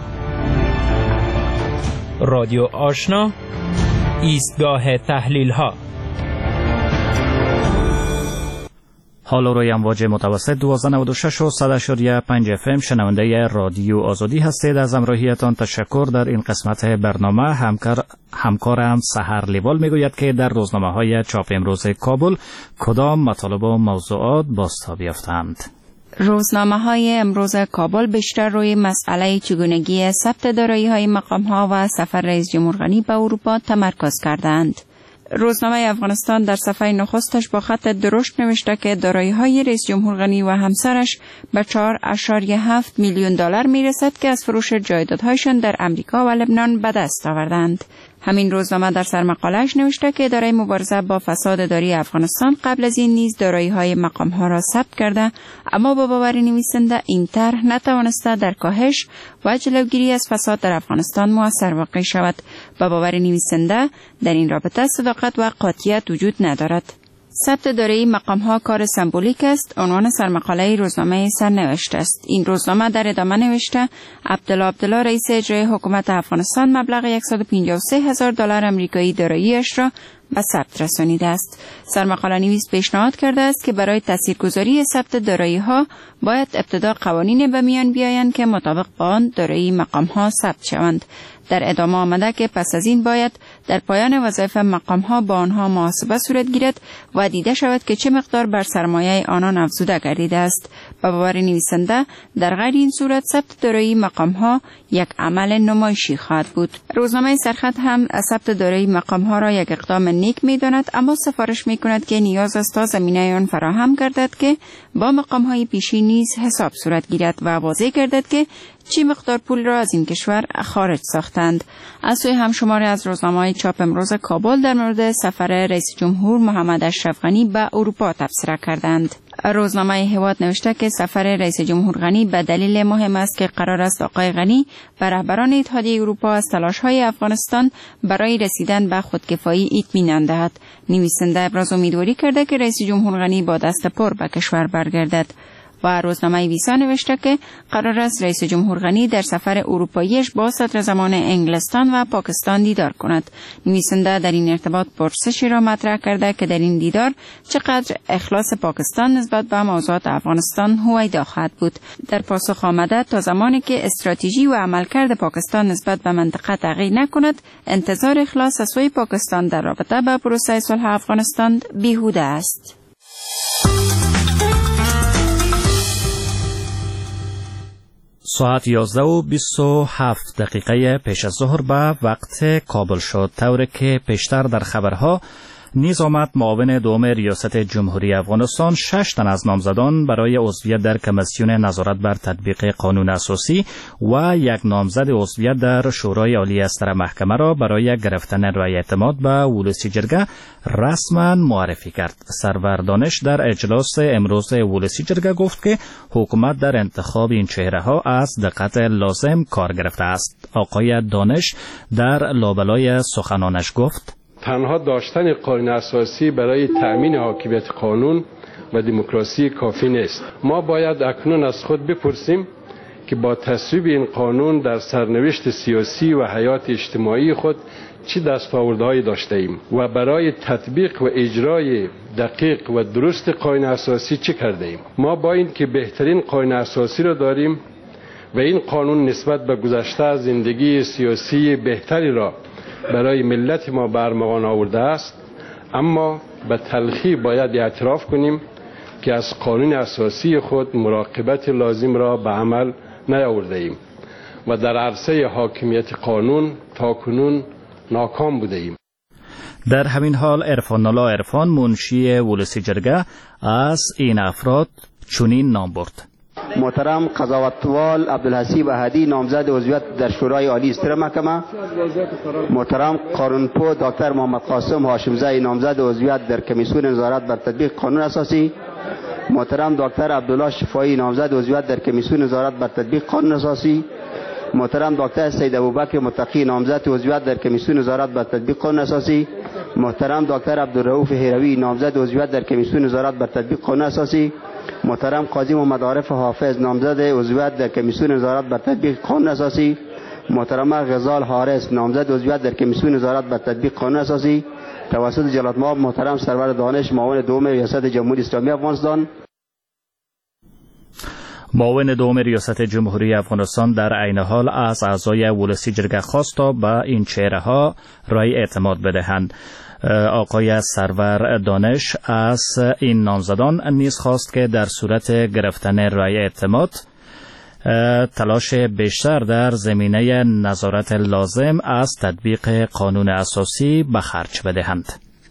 رادیو آشنا، ایستگاه تحلیل ها. حال روی امواج متوسط 1296 و 100.5 FM شنونده رادیو آزادی هستید. از همراهیتان تشکر. در این قسمت برنامه همکارم سحر لیوال میگوید که در روزنامه های چاپ امروز کابل کدام مطالب و موضوعات بازتاب یافتند. روزنامه های امروز کابل بیشتر روی مسئله چگونگی ثبت دارایی های مقام ها و سفر رئیس جمهور غنی به اروپا تمرکز کردند. روزنامه افغانستان در صفحه نخستش با خط درشت نوشته که دارایی های رئیس جمهور غنی و همسرش به 4.7 میلیون دلار می رسد که از فروش جایدادهایشان در امریکا و لبنان به دست آوردند. همین روزنامه در سرمقاله‌اش نوشته که اداره مبارزه با فساد داری افغانستان قبل از این نیز دارایی‌های مقام‌ها را ثبت کرده، اما با باور نویسنده این طرح نتوانسته در کاهش و جلوگیری از فساد در افغانستان مؤثر واقع شود. با باور نویسنده در این رابطه صداقت و قاطعیت وجود ندارد. ثبت دارایی مقام‌ها کار سمبولیک است، عنوان سرمقاله روزنامه سرنوشت است. این روزنامه در ادامه نوشته عبدالله رئیس اجرایی حکومت افغانستان مبلغ 153,000 دلار آمریکایی دارایی‌اش را به ثبت رسانیده است. سرمقاله نویس پیشنهاد کرده است که برای تاثیرگذاری ثبت دارایی‌ها باید ابتدا قوانین به میان بیایند که مطابق با آن دارایی مقام‌ها ثبت شوند. در ادامه آمده که پس از این باید در پایان وظایف مقام‌ها با آنها محاسبه صورت گیرد و دیده شود که چه مقدار بر سرمایه آنان افزوده گردیده است. به باور نویسنده در غیر این صورت ثبت دارایی مقام‌ها یک عمل نمایشی خواهد بود. روزنامه سرخط هم ثبت دارایی مقام‌ها را یک اقدام نیک می‌داند، اما سفارش می‌کند که نیاز است تا زمینه آن فراهم گردد که با مقام‌های پیشین نیز حساب صورت گیرد و واضح گردد که چی مقدار پول را از این کشور خارج ساختند. از سوی همشماری از روزنامه‌های چاپ امروز کابل در مورد سفر رئیس جمهور محمد اشرف غنی به اروپا تبصره کردند. روزنامه هواد نوشته که سفر رئیس جمهور غنی به دلیل مهم است که قرار است آقای غنی به رهبران اتحادیه اروپا از تلاش‌های افغانستان برای رسیدن به خودکفایی اطمینان دهد. نویسنده ابراز امیدواری کرده که رئیس جمهور غنی با دست پر به کشور برگردد. و روزنامه ویسا نوشته که قرار است رئیس جمهور غنی در سفر اروپاییش با صدر زمان انگلستان و پاکستان دیدار کند. نویسنده در این ارتباط پرسشی را مطرح کرده که در این دیدار چقدر اخلاص پاکستان نسبت به موضوعات افغانستان هویدا خواهد بود. در پاسخ آمده تا زمانی که استراتژی و عملکرد پاکستان نسبت به منطقه تغییر نکند، انتظار اخلاص از سوی پاکستان در رابطه با پروسه صلح افغانستان بیهوده است. ساعت 11:27 پیش از ظهر به وقت کابل شد، طوری که پیشتر در خبرها نیز آمد معاون دوم ریاست جمهوری افغانستان 6 تن از نامزدان برای عضویت در کمیسیون نظارت بر تطبیق قانون اساسی و یک نامزد عضویت در شورای عالی استر محکمه را برای گرفتن رای اعتماد به ولسی جرگه رسما معرفی کرد. سرور دانش در اجلاس امروز ولسی جرگه گفت که حکومت در انتخاب این چهره ها از دقت لازم کار گرفته است. آقای دانش در لابلای سخنانش گفت: تنها داشتن قانون اساسی برای تأمین حاکمیت قانون و دموکراسی کافی نیست. ما باید اکنون از خود بپرسیم که با تصویب این قانون در سرنوشت سیاسی و حیات اجتماعی خود چه دستاوردهایی داشته ایم و برای تطبیق و اجرای دقیق و درست قانون اساسی چه کرده ایم. ما با این که بهترین قانون اساسی را داریم و این قانون نسبت به گذشته زندگی سیاسی بهتری را برای ملت ما برمغان آورده است، اما به تلخی باید اعتراف کنیم که از قانون اساسی خود مراقبت لازم را به عمل نیاورده ایم و در عرصه حاکمیت قانون تاکنون ناکام بوده ایم. در همین حال عرفان الله عرفان منشی ولسی جرگه از این افراد چنین نام برد: محترم قضاوتوال عبدالحسیب احدی نامزد عضویت در شورای عالی استر محکمه، محترم قانونپو دکتر محمد قاسم هاشمزی نامزد عضویت در کمیسیون نظارت بر تطبیق قانون اساسی، محترم دکتر عبدالله شفایی نامزد عضویت در کمیسیون نظارت بر تطبیق قانون اساسی، محترم دکتر سید ابوبکر متقی نامزد عضویت در کمیسیون نظارت بر تطبیق قانون اساسی، محترم دکتر عبدالرؤوف هروی نامزد عضویت در کمیسیون نظارت بر تطبیق قانون اساسی، محترم قاضی محمد عارف حافظ نامزد عضویت در کمیسیون نظارت بر تطبیق قانون اساسی، محترم غزال حارس نامزد عضویت در کمیسیون نظارت بر تطبیق قانون اساسی توسط جلالت مآب محترم سرور دانش معاون دوم ریاست جمهوری اسلامی افغانستان. معاون دوم ریاست جمهوری افغانستان در عین حال از اعضای ولسی جرگه خواست تا به این چهره ها رای اعتماد بدهند. آقای سرور دانش از این نامزدان نیز خواست که در صورت گرفتن رای اعتماد تلاش بیشتر در زمینه نظارت لازم از تطبیق قانون اساسی به خرج بدهند.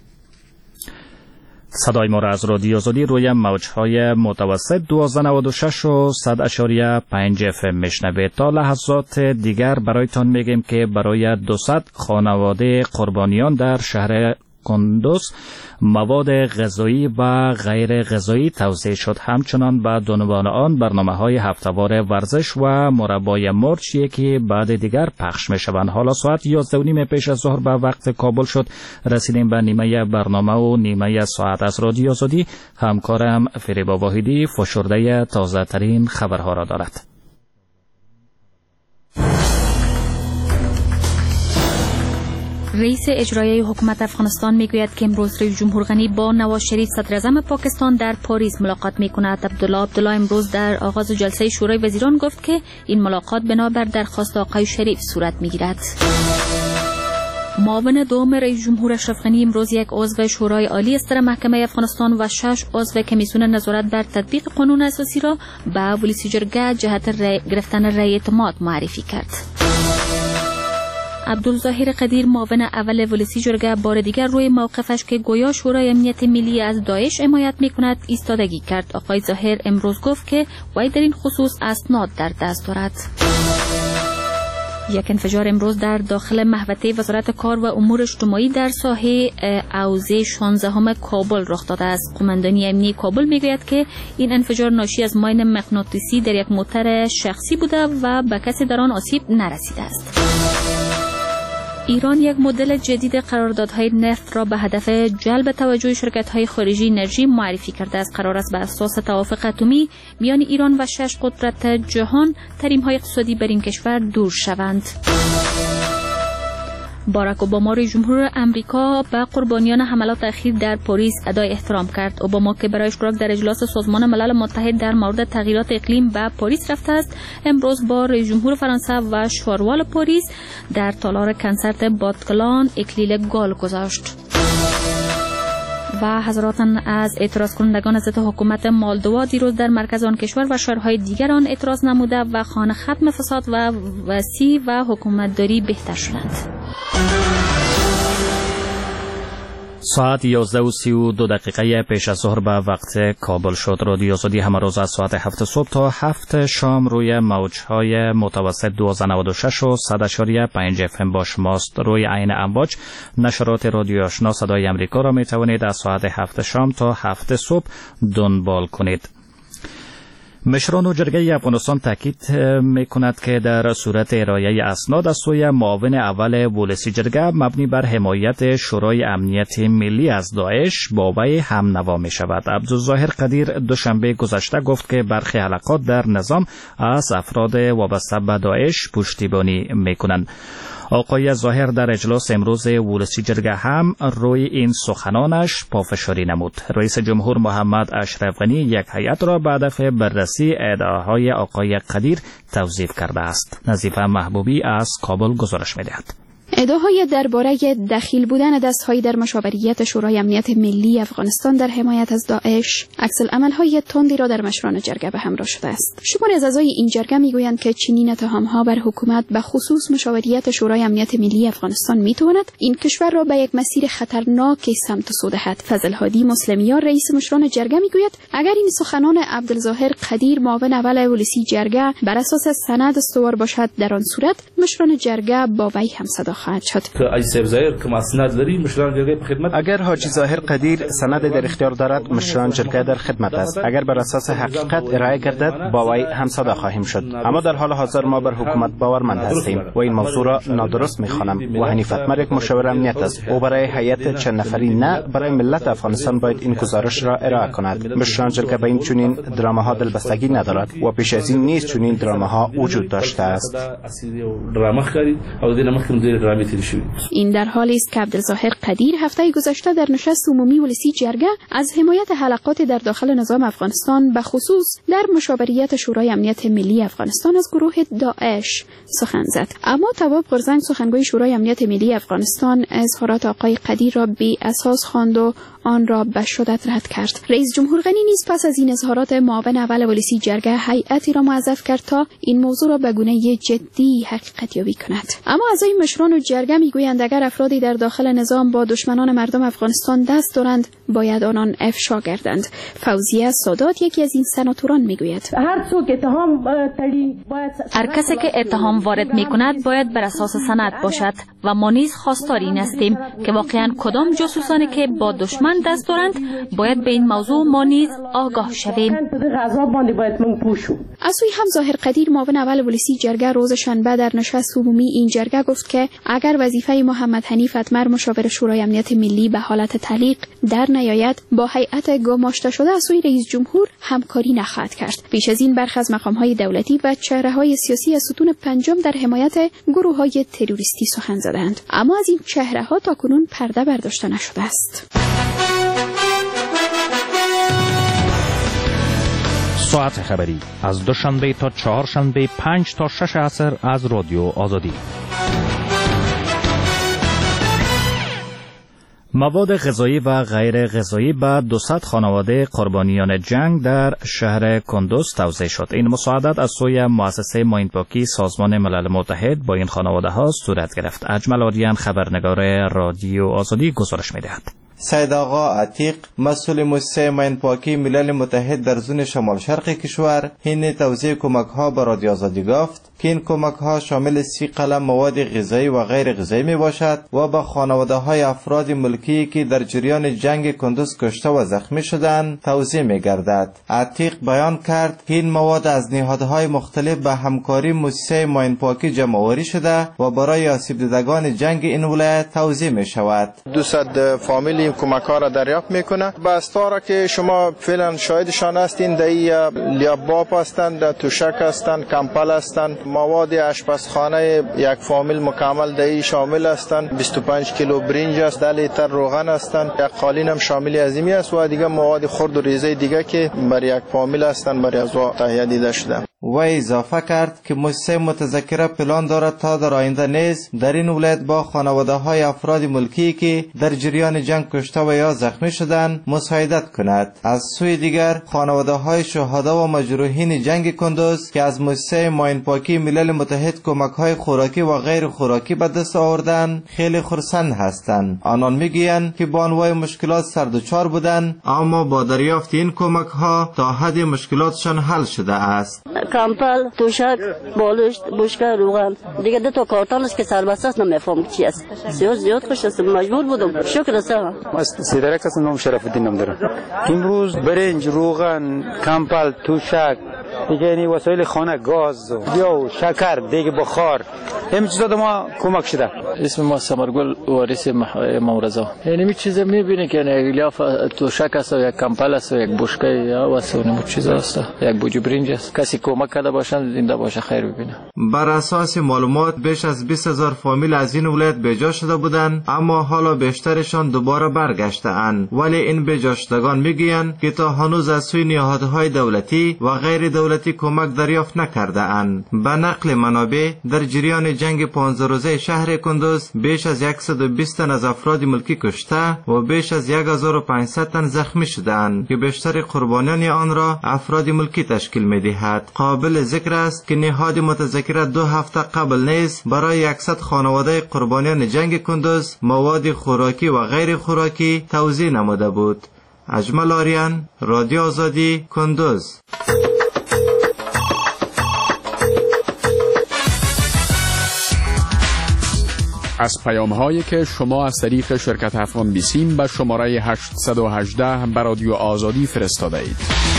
صدای ما را از رادیو آزادی روی موجهای متوسط 1296 و 100.5 FM میشنوید. تا لحظات دیگر برایتان میگیم که برای 200 خانواده قربانیان در شهر کندوز مواد غذایی و غیر غذایی توزیع شد. همچنان به دنبال آن برنامه‌های هفته‌وار ورزش و مربای مرچ یکی بعد دیگر پخش می‌شوند. حالا ساعت 11:30 پیش از ظهر به وقت کابل شد. رسیدیم به نیمه برنامه و نیمه ساعت از رادیو آزادی. همکارم فریبا واحدی فشرده تازه‌ترین خبرها را دارد. رئیس اجرایی حکومت افغانستان میگوید که امروز رئیس جمهور غنی با نواز شریف صدر اعظم پاکستان در پاریس ملاقات میکند. عبدالله امروز در آغاز جلسه شورای وزیران گفت که این ملاقات بنابر درخواست آقای شریف صورت میگیرد. معاون دوم رئیس جمهور اشرف غنی امروز یک عضو شورای عالی استر محکمه افغانستان و 6 عضو کمیسیون نظارت بر تطبیق قانون اساسی را به ولسی جرگه جهت گرفتن رای اعتماد معرفی کرد. عبدالظاهر قدیر معاون اول ولسی جرگه بار دیگر روی موقفش که گویا شورای امنیت ملی از داعش حمایت میکند ایستادگی کرد. آقای ظاهر امروز گفت که وی در این خصوص اسناد در دست دارد. یک انفجار امروز در داخل محوطه وزارت کار و امور اجتماعی در ساحه اوزه 16 کابل رخ داده است. قماندانی امنیتی کابل میگوید که این انفجار ناشی از ماین مغناطیسی در یک موتر شخصی بوده و به کسی در آن آسیب نرسیده است. ایران یک مدل جدید قراردادهای نفت را به هدف جلب توجه شرکت‌های خارجی انرژی معرفی کرده است. قرار است بر اساس توافق اتمی میان ایران و 6 قدرت جهان تحریم‌های اقتصادی بر این کشور دور شوند. باراک اوباما رئیس جمهور امریکا به قربانیان حملات اخیر در پاریس ادای احترام کرد. اوباما که برای اشتراک در اجلاس سازمان ملل متحد در مورد تغییرات اقلیم به پاریس رفته است، امروز با رئیس جمهور فرانسه و شاروال پاریس در تالار کنسرت باتکلان اکلیل گال گذاشت. و حضراتان از اعتراض کنندگان ضد حکومت مالدوا دیروز در مرکز آن کشور و شهرهای دیگر آن اعتراض نموده و خواهان ختم فساد و وسیع و حکومتداری بهتر شدند. ساعت 11:32 پیش از ظهر به وقت کابل شد. رادیو آزادی همه روز از ساعت 7 صبح تا 7 شام روی موجهای متوسط 1296 و 100.5 FM با شماست. روی عین امواج نشرات رادیو آشنا صدای امریکا را می توانید از ساعت 7 شام تا 7 صبح دنبال کنید. مشران جرگه افغانستان تاکید می‌کند که در صورت ارائه اسناد از سوی معاون اول ولسی جرگه مبنی بر حمایت شورای امنیت ملی از داعش با وی هم نوا می‌شود. عبدالظاهر قدیر دوشنبه گذشته گفت که برخی حلقات در نظام از افراد وابسته به داعش پشتیبانی می‌کنند. آقای ظاهر در اجلاس امروز ولسی جرگه هم روی این سخنانش پافشاری نمود. رئیس جمهور محمد اشرف غنی یک هیئت را به هدف بررسی ادعاهای آقای قدیر توظیف کرده است. نظیفه محبوبی از کابل گزارش می‌دهد. ادعاهای درباره دخیل بودن دست‌هایی در مشاوریت شورای امنیت ملی افغانستان در حمایت از داعش عکس‌العمل‌های تندی را در مشران جرگه به همراه شده است. شماری از اعضای این جرگه می‌گویند که چنین اتهام‌ها بر حکومت به خصوص مشاوریت شورای امنیت ملی افغانستان می‌تواند این کشور را به یک مسیر خطرناک سمت سو دهد. فضل هادی مسلمیان رئیس مشران جرگه می‌گوید اگر این سخنان عبدالظاهر قدیر معاون اول ولسی جرگه بر اساس سند استوار باشد، در آن صورت مشران جرگه با وی هم صدا خواهد شد. اگر حاجی ظاهر قدیر سند در اختیار دارد، مشران جرگه در خدمت است. اگر بر اساس حقیقت ارائه گردد، با وی همصدا خواهیم شد. اما در حال حاضر ما بر حکومت باورمند هستیم و این موضوع را نادرست می‌خوانم. و حنیف اتمر یک مشاور امنیت است. او برای هیئت چند نفری نه، برای ملت افغانستان باید این گزارش را ارائه کند. مشران جرگه به این چنین دراماها دلبستگی ندارد و پیش از این نیز چنین دراماها وجود داشته است. این در حالی است که عبدالظاهر قدیر هفته گذشته در نشست عمومی ولسی جرگه از حمایت حلقات در داخل نظام افغانستان به خصوص در مشاوریت شورای امنیت ملی افغانستان از گروه داعش سخن زد. اما تواب قرزنگ سخنگوی شورای امنیت ملی افغانستان اظهارات آقای قدیر را بی اساس خواند و آن را به شدت رد کرد. رئیس جمهور غنی نیز پس از این اظهارات معاون اول ولسی جرگه هیئتی را موظف کرد تا این موضوع را به گونه جدی حقیقت یابی کند. اما اعضای مشران و جرگه میگویند اگر افرادی در داخل نظام با دشمنان مردم افغانستان دست دارند، باید آنان افشا گردند. فوزیه سادات یکی از این سناتوران میگوید هر کسی که اتهام وارد میکند باید بر اساس سند باشد و ما نیز خواستار این هستیم که واقعا کدام جاسوسانی که با دشمن دست دارند باید به این موضوع ما نیز آگاه شویم. از سوی هم ظاهر قدیر معاون اول ولسی جرگه روز شنبه در نشست عمومی این جرگه گفت که اگر وظیفه محمد حنیف اتمر مشاور شورای امنیت ملی به حالت تعلیق در نیاید، با هیئت گماشته شده از سوی رئیس جمهور همکاری نخواهد کرد. پیش از این برخی از مقام‌های دولتی و چهره‌های سیاسی از ستون پنجم در حمایت گروه‌های تروریستی سخن زدند، اما از این چهره‌ها تاکنون پرده برداشته نشده است. ساعت خبری از دوشنبه تا چهارشنبه 5 تا 6 عصر از رادیو آزادی. مواد غذایی و غیر غذایی به 200 خانواده قربانیان جنگ در شهر کندوز توزیع شد. این مساعدت از سوی مؤسسه ماینپاکی سازمان ملل متحد با این خانواده ها صورت گرفت. اجمل آریان خبرنگار رادیو آزادی گزارش می‌دهد. سید آقا عتیق مسئول مؤسسه ماینپاکی ملل متحد در زون شمال شرق کشور حین توزیع کمک ها به رادیو آزادی گفت که این کمک ها شامل 30 قلم مواد غذایی و غیر غذایی می باشد و به خانواده های افراد ملکی که در جریان جنگ کندوز کشته و زخمی شدند توزیع می گردد. عتیق بیان کرد که این مواد از نهادهای مختلف به همکاری مؤسسه ماینپاکی جمع آوری شده و برای آسیب دیدگان جنگ این ولایت توزیع می شود. 200 فامیلی کمک ها را دریافت میکنه. بستارا که شما فعلا شاهدشان هستین در لیاباب هستند، توشک هستند، کمپل هستند، مواد آشپزخانه یک فامیل مکمل در شامل هستند، 25 کیلو برنج است، 10 لیتر روغن هستند، یک قالین هم شامل ازمی است و دیگه مواد خرد و ریزه دیگه که برای یک فامیل هستند برای از تهیه دیده شده. و اضافه کرد که مؤسسه متذکره پلان دارد تا در آینده نیز در این ولایت با خانواده های افراد ملکی که در جریان جنگ کشته و یا زخمی شدند مساعدت کند. از سوی دیگر خانواده های شهدا و مجروحین جنگ کندوز که از مؤسسه ماینپاکی ملل متحد کمک های خوراکی و غیر خوراکی به دست آوردند خیلی خرسند هستند. آنان میگویند که با انواع مشکلات سردچار بودند اما با دریافت این کمک ها تا حد مشکلاتشان حل شده است. کمپل، توشک، بالشت، بشکه، روغن دیگه 2 تا کارتون است که سربسته است نمیفهم چی است. زیاد خوش است، مجبور بودم. شکر است. سیدرک است، نام شرف الدین نام دارم. امروز برنج، روغن، کمپل، توشک دیگه یعنی وسایل خانه، گاز یا شکر دیگه بخار این چیزا ما کمک شده. اسم ما سمرگل وارث امام رضا. یعنی می چیزا میبینه که لیاف توشک است و یک کمپل است و یک بشکه یا وسایل چیزا است، یک بوجو برنج است. کسی کمک کرده باشند زنده باشه خیر ببینه. بر اساس معلومات بیش از 20,000 فامیل از این ولایت بجا شده بودند اما حالا بیشترشان دوباره برگشته‌اند. ولی این بجا شدگان میگویند که تا هنوز از سوی نهادهای دولتی و غیر دولتی کمک دریافت نکرده اند. به نقل منابع در جریان جنگ 15 روزه شهر کندوز بیش از 120 تن از افراد ملکی کشته و بیش از 1500 تن زخمی شدند که بیشتر قربانیان آن را افراد ملکی تشکیل می‌دهد. قابل ذکر است که نهاد متذکره 2 هفته قبل نیز برای 100 خانواده قربانیان جنگ کندوز مواد خوراکی و غیر خوراکی توزیع نموده بود. اجمل آریان، رادیو آزادی، کندوز. از پیام‌هایی که شما از طریق شرکت افغان بیسیم به شماره 818 به رادیو آزادی فرستاده اید.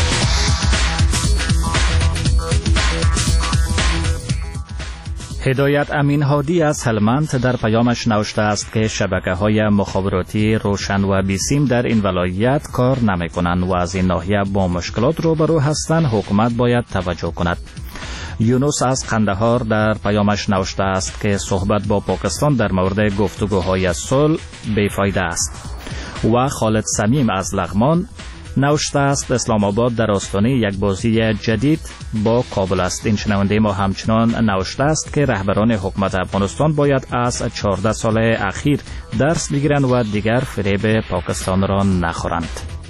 هدایت امین هادی از هلمند در پیامش نوشته است که شبکه‌های مخابراتی روشن و بیسیم در این ولایت کار نمی‌کنند و از این ناحیه با مشکلات روبرو هستند. حکومت باید توجه کند. یونس از قندهار در پیامش نوشته است که صحبت با پاکستان در مورد گفتگوهای صلح بیفایده است. و خالد سمیم از لغمان نوشته است اسلام آباد در آستانه یک بازی جدید با کابل است. این شنونده ما همچنان نوشته است که رهبران حکومت افغانستان باید از 14 سال اخیر درس بگیرند و دیگر فریب پاکستان را نخورند.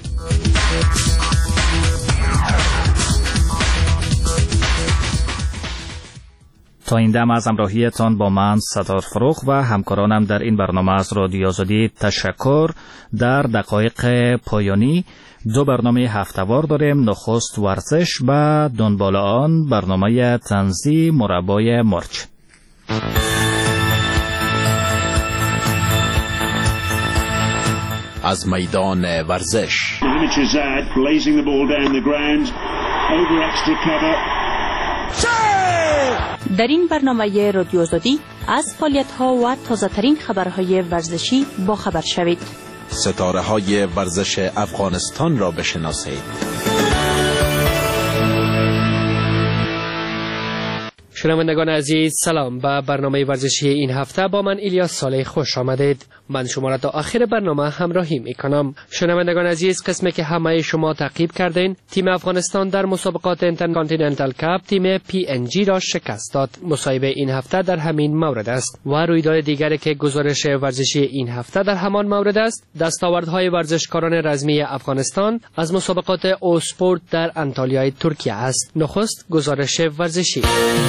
تا این دم از همراهیتان با من ستار فروغ و همکارانم در این برنامه از رادیو آزادی تشکر. در دقایق پایانی دو برنامه هفته‌وار داریم. نخست ورزش و دنبال آن برنامه طنزی مربای مرچ. از میدان ورزش در این برنامه رادیو آزادی از فعالیت‌ها و تازه‌ترین خبرهای ورزشی با خبر شوید. ستاره‌های ورزش افغانستان را بشناسید. شنوندگان عزیز، سلام. به برنامه ورزشی این هفته با من ایلیاس صالح خوش آمدید. من شما را تا آخر برنامه همراهی میکنم. شنوندگان عزیز، قسمی که همه شما تعقیب کردین، تیم افغانستان در مسابقات اینترکانتیننتال کاپ تیم PNG را شکست داد. مصاحبه این هفته در همین مورد است و رویداد دیگری که گزارش ورزشی این هفته در همان مورد است، دستاوردهای ورزشکاران رزمی افغانستان از مسابقات اوسپورت در انتالیای ترکیه است. نخست گزارش ورزشی.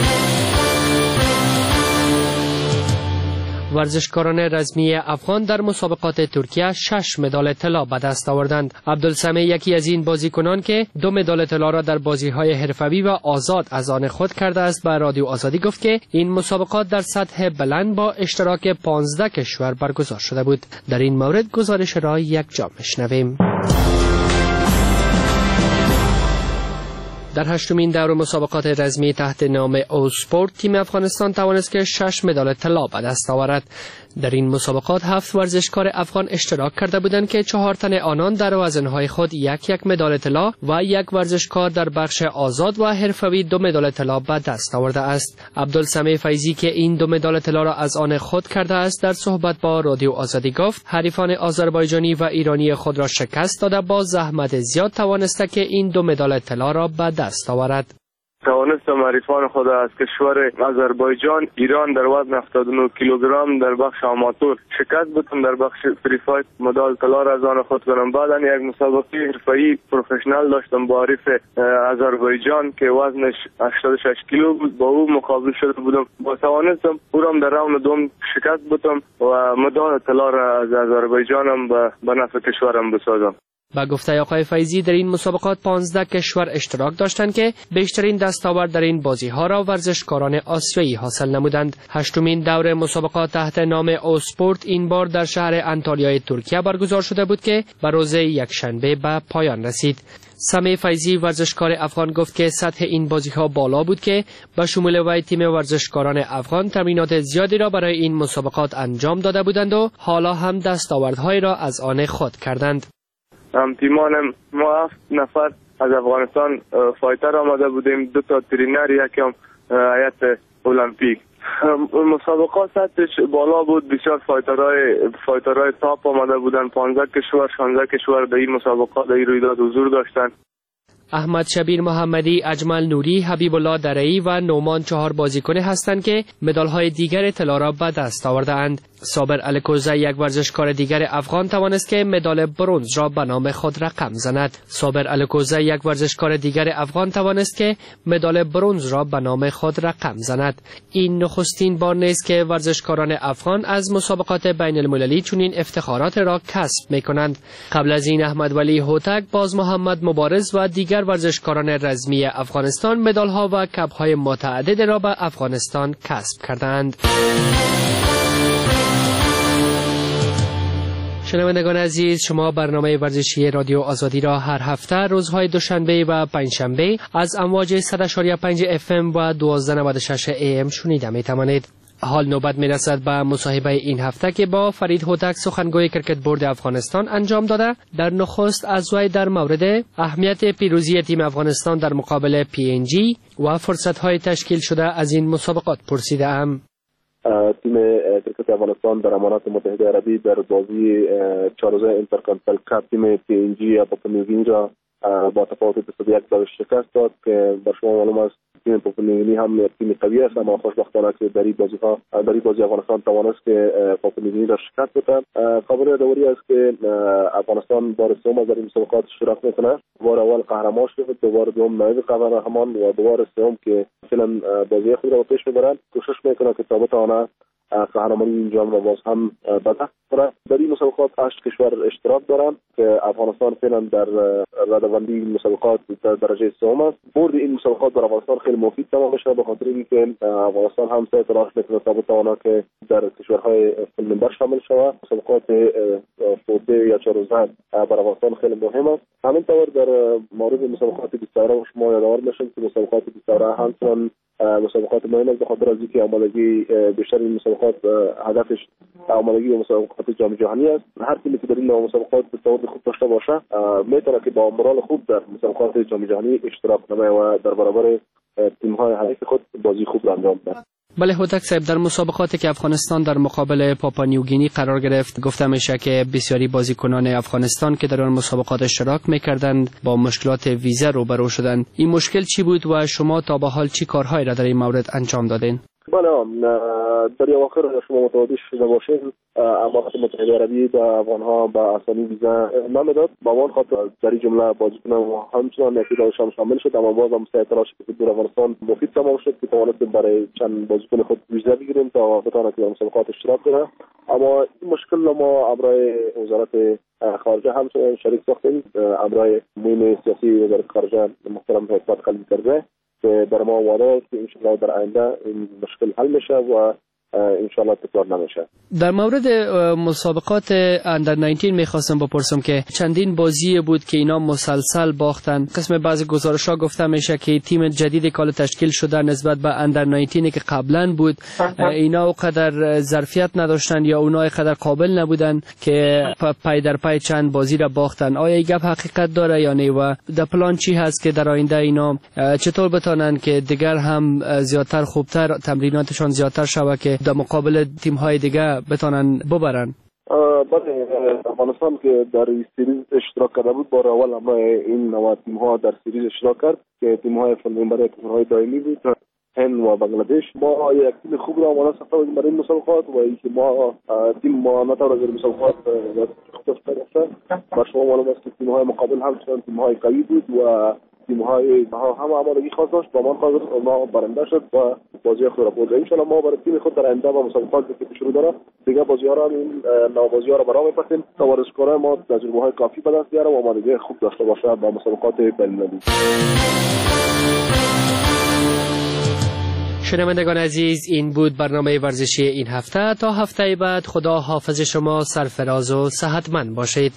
ورزشکاران رزمی افغان در مسابقات ترکیه 6 مدال طلا به دست آوردند. عبدالسمی یکی از این بازیکنان که 2 مدال طلا را در بازی‌های حرفه‌ای و آزاد از آن خود کرده است، به رادیو آزادی گفت که این مسابقات در سطح بلند با اشتراک 15 کشور برگزار شده بود. در این مورد گزارش را یک جا میشنویم. در 8مین دور مسابقات رزمی تحت نام اوسپورت تیم افغانستان توانست که 6 مدال طلا به دست آورد. در این مسابقات 7 ورزشکار افغان اشتراک کرده بودند که 4 تن آنان در وزنهای خود یک مدال طلا و یک ورزشکار در بخش آزاد و حرفه‌ای 2 مدال طلا به دست آورده است. عبدالسمی فیضی که این 2 مدال طلا را از آن خود کرده است، در صحبت با رادیو آزادی گفت حریفان آذربایجانی و ایرانی خود را شکست داده با زحمت زیاد توانسته که این 2 مدال طلا را به دست آورد. توانستم حریفان خود از کشور آذربایجان، ایران در وزن 79 کیلوگرم در بخش آماتور شکست بدم. در بخش فری فایت مدال طلا را از آن خود کنم. بعدا یک مسابقه حرفه‌ای پروفشنال داشتم با حریف آذربایجان که وزنش 86 کیلو بود، با او مقابل شده بودم. با توانستم او را در راند دوم شکست بدم و مدال طلا را از آذربایجانم به نفع کشورم بسازم. با گفته آقای فیضی در این مسابقات 15 کشور اشتراک داشتند که بیشترین دستاورد در این بازی‌ها را ورزشکاران آسیایی حاصل نمودند. 8مین دور مسابقات تحت نام اوسپورت این بار در شهر انتالیای ترکیه برگزار شده بود که به روز یکشنبه به پایان رسید. سمی فیضی ورزشکار افغان گفت که سطح این بازی‌ها بالا بود که به شمول وی تیم ورزشکاران افغان تمرینات زیادی را برای این مسابقات انجام داده بودند و حالا هم دستاوردهای را از آن خود کردند. تیمانم ما 7 نفر از افغانستان فایتر آمده بودیم، 2 تا ترینر، یکم هیئت المپیک. مسابقات سطحش بالا بود، بسیار فایترهای تاپ آمده بودن. 15 کشور 16 کشور در این مسابقات در این رویداد حضور داشتند. احمد شبیر محمدی، اجمل نوری، حبیب الله درعی و نومان 4 بازیکن هستند که مدال‌های دیگر طلا را به دست آورده‌اند. صابر الکوزه یک ورزشکار دیگر افغان توانست که مدال برنز را به نام خود رقم زند. صابر الکوزه یک ورزشکار دیگر افغان توانست که مدال برنز را به نام خود رقم زند. این نخستین بار نیست که ورزشکاران افغان از مسابقات بین المللی چنین افتخارات را کسب می‌کنند. قبل از این احمد ولی هوتک، باز محمد مبارز و دیگر ورزشکاران رزمی افغانستان مدال‌ها و کپ‌های متعدد را به افغانستان کسب کردند. شنوندگان عزیز، شما برنامه ورزشی رادیو آزادی را هر هفته روزهای دوشنبه و پنجشنبه از امواج 100.5 FM و 1296 AM شنیده می توانید. حال نوبت می رسد به مصاحبه این هفته که با فرید هوتک سخنگوی کرکت بورد افغانستان انجام داده. در نخست از وی در مورد اهمیت پیروزی تیم افغانستان در مقابل PNG و فرصت‌های تشکیل شده از این مسابقات پرسیده ام. تیم کرکت افغانستان در امارات متحده عربی در بازی 4 روزه اینترکانتیننتال کاپ تیم PNG پاپوا نیوگینی را با تفاوت 21 شکست داد که بر شما معلوم است تیم پاپوا نیوگینی هم تیم قوی است، اما خوشبختانه که در این بازی افغانستان توانست که پاپوا نیوگینی را شکست بده. خبر یادآوری است که افغانستان بار سوم در این مسابقات اشتراک میکنه. بار اول قهرمان شد، دوباره دوم نایب قهرمان و دوباره سوم که فعلا بازی خود را پیش میبرند. کوشش میکنه که تا بتواند قهرمانی این جام را باز هم به دست بیاره. در این مسابقات 8 کشور اشتراک دارند که افغانستان فعلا در رده‌بندی این مسابقات در درجه سوم است. برد این مسابقات بر افغانستان خیلی مفید تمام میشه، به خاطر اینکه افغانستان هم سعی تلاش میکنه تا بتواند که در کشورهای فل منبر شامل شود. مسابقات فوته یا 4 روزه بر افغانستان خیلی مهم است. همینطور در مورد مسابقات 22 شما یادآور میشین که مسابقات 22 همچنان مسابقات مهم است، به خاطر از اینکه آمادگی بیشتر این مسابقات هدفش آمادگی مسابقات جام جهانی است. هر تیمی که در این مسابقات تفاوت خوب داشته باشه میتونه که با مورال خوب در مسابقات جام جهانی اشتراک نماید و در برابر تیم‌های حریف خود بازی خوب را انجام بده. بله هوتک صاحب، در مسابقاتی که افغانستان در مقابل پاپوا نیوگینی قرار گرفت گفته میشه که بسیاری بازیکنان افغانستان که در آن مسابقات اشتراک میکردند با مشکلات ویزا روبرو شدند. این مشکل چی بود و شما تا به حال چی کارهایی را در این مورد انجام دادین؟ بله، در اواخر شما متوجه شده باشید امارات متحده عربی به افغانها به آسانی ویزا نمیداد. با آن خاطر در این جمله بازیکنان همچنان اعتراضشان شامل شد، اما باز هم سعی تلاش که در افغانستان مفید تمام شد که توانستیم برای چند بازیکن خود ویزا بگیریم تا بتواند در مسابقات اشتراک کنه. اما این مشکل ما ابرای وزارت خارجه همچنان شریک ساختیم، ابرای معین سیاسی وزارت خارجه محترم حکمت قلبی کرده که در ما وعده است که انشاءالله در آینده این مشکل حل میشه و انشاءالله تکرار نمیشه. در مورد مسابقات اندر 19 میخواستم بپرسم که چندین بازی بود که اینا مسلسل باختن. قسم بعضی گزارش‌ها گفته میشه که تیم جدیدی که تشکیل شده نسبت به اندر 19 که قبلا بود اینا اونقدر ظرفیت نداشتن یا اونها قدر قابل نبودن که پای در پای چند بازی را باختن. آیا این گپ حقیقت داره یا نه و در پلان چی هست که در آینده اینا چطور بتونن که دیگر هم زیادتر خوبتر تمریناتشون زیادتر شوه که در مقابل تیم‌های دیگه بتونن ببرن؟ بله، افغانستان که در سریز اشتراک کرده بود بار اول هم این نوع تیم‌ها در سریز اشتراک کرد که تیم‌های فنلندی کشورهای دائمی بود، هند و بنگلادش. ما یک تیم خوب را آماده ساختیم برای این مسابقات و اینکه ما تیم ما نتوانست در مسابقات خوب داشته. بر شما معلوم است که تیم‌های مقابل همچنان تیم‌های قوی بود و تیم‌های هم آمادگی خاص داشت. با من خاطر ما برنده شد و بازی خود را برد. ان شاءالله ما برای تیم خود در آینده با مسابقاتی که شروع داره دیگه بازی‌ها را این نوع بازی‌ها را برام می‌پسیم تا ورزشکاران ما تجربه‌های کافی به دست بیاره و آمادگی خوب داشته باشه با مسابقات بین‌المللی. شنوندگان عزیز، این بود برنامه ورزشی این هفته. تا هفته بعد خدا حافظ شما سرفراز و صحتمند باشید.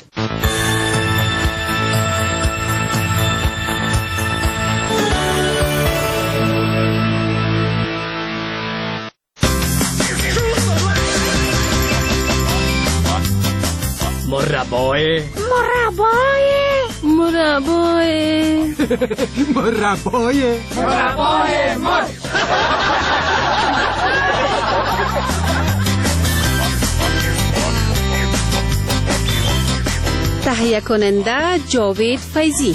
مربای مرچ. تهیه کننده جاوید فیضی.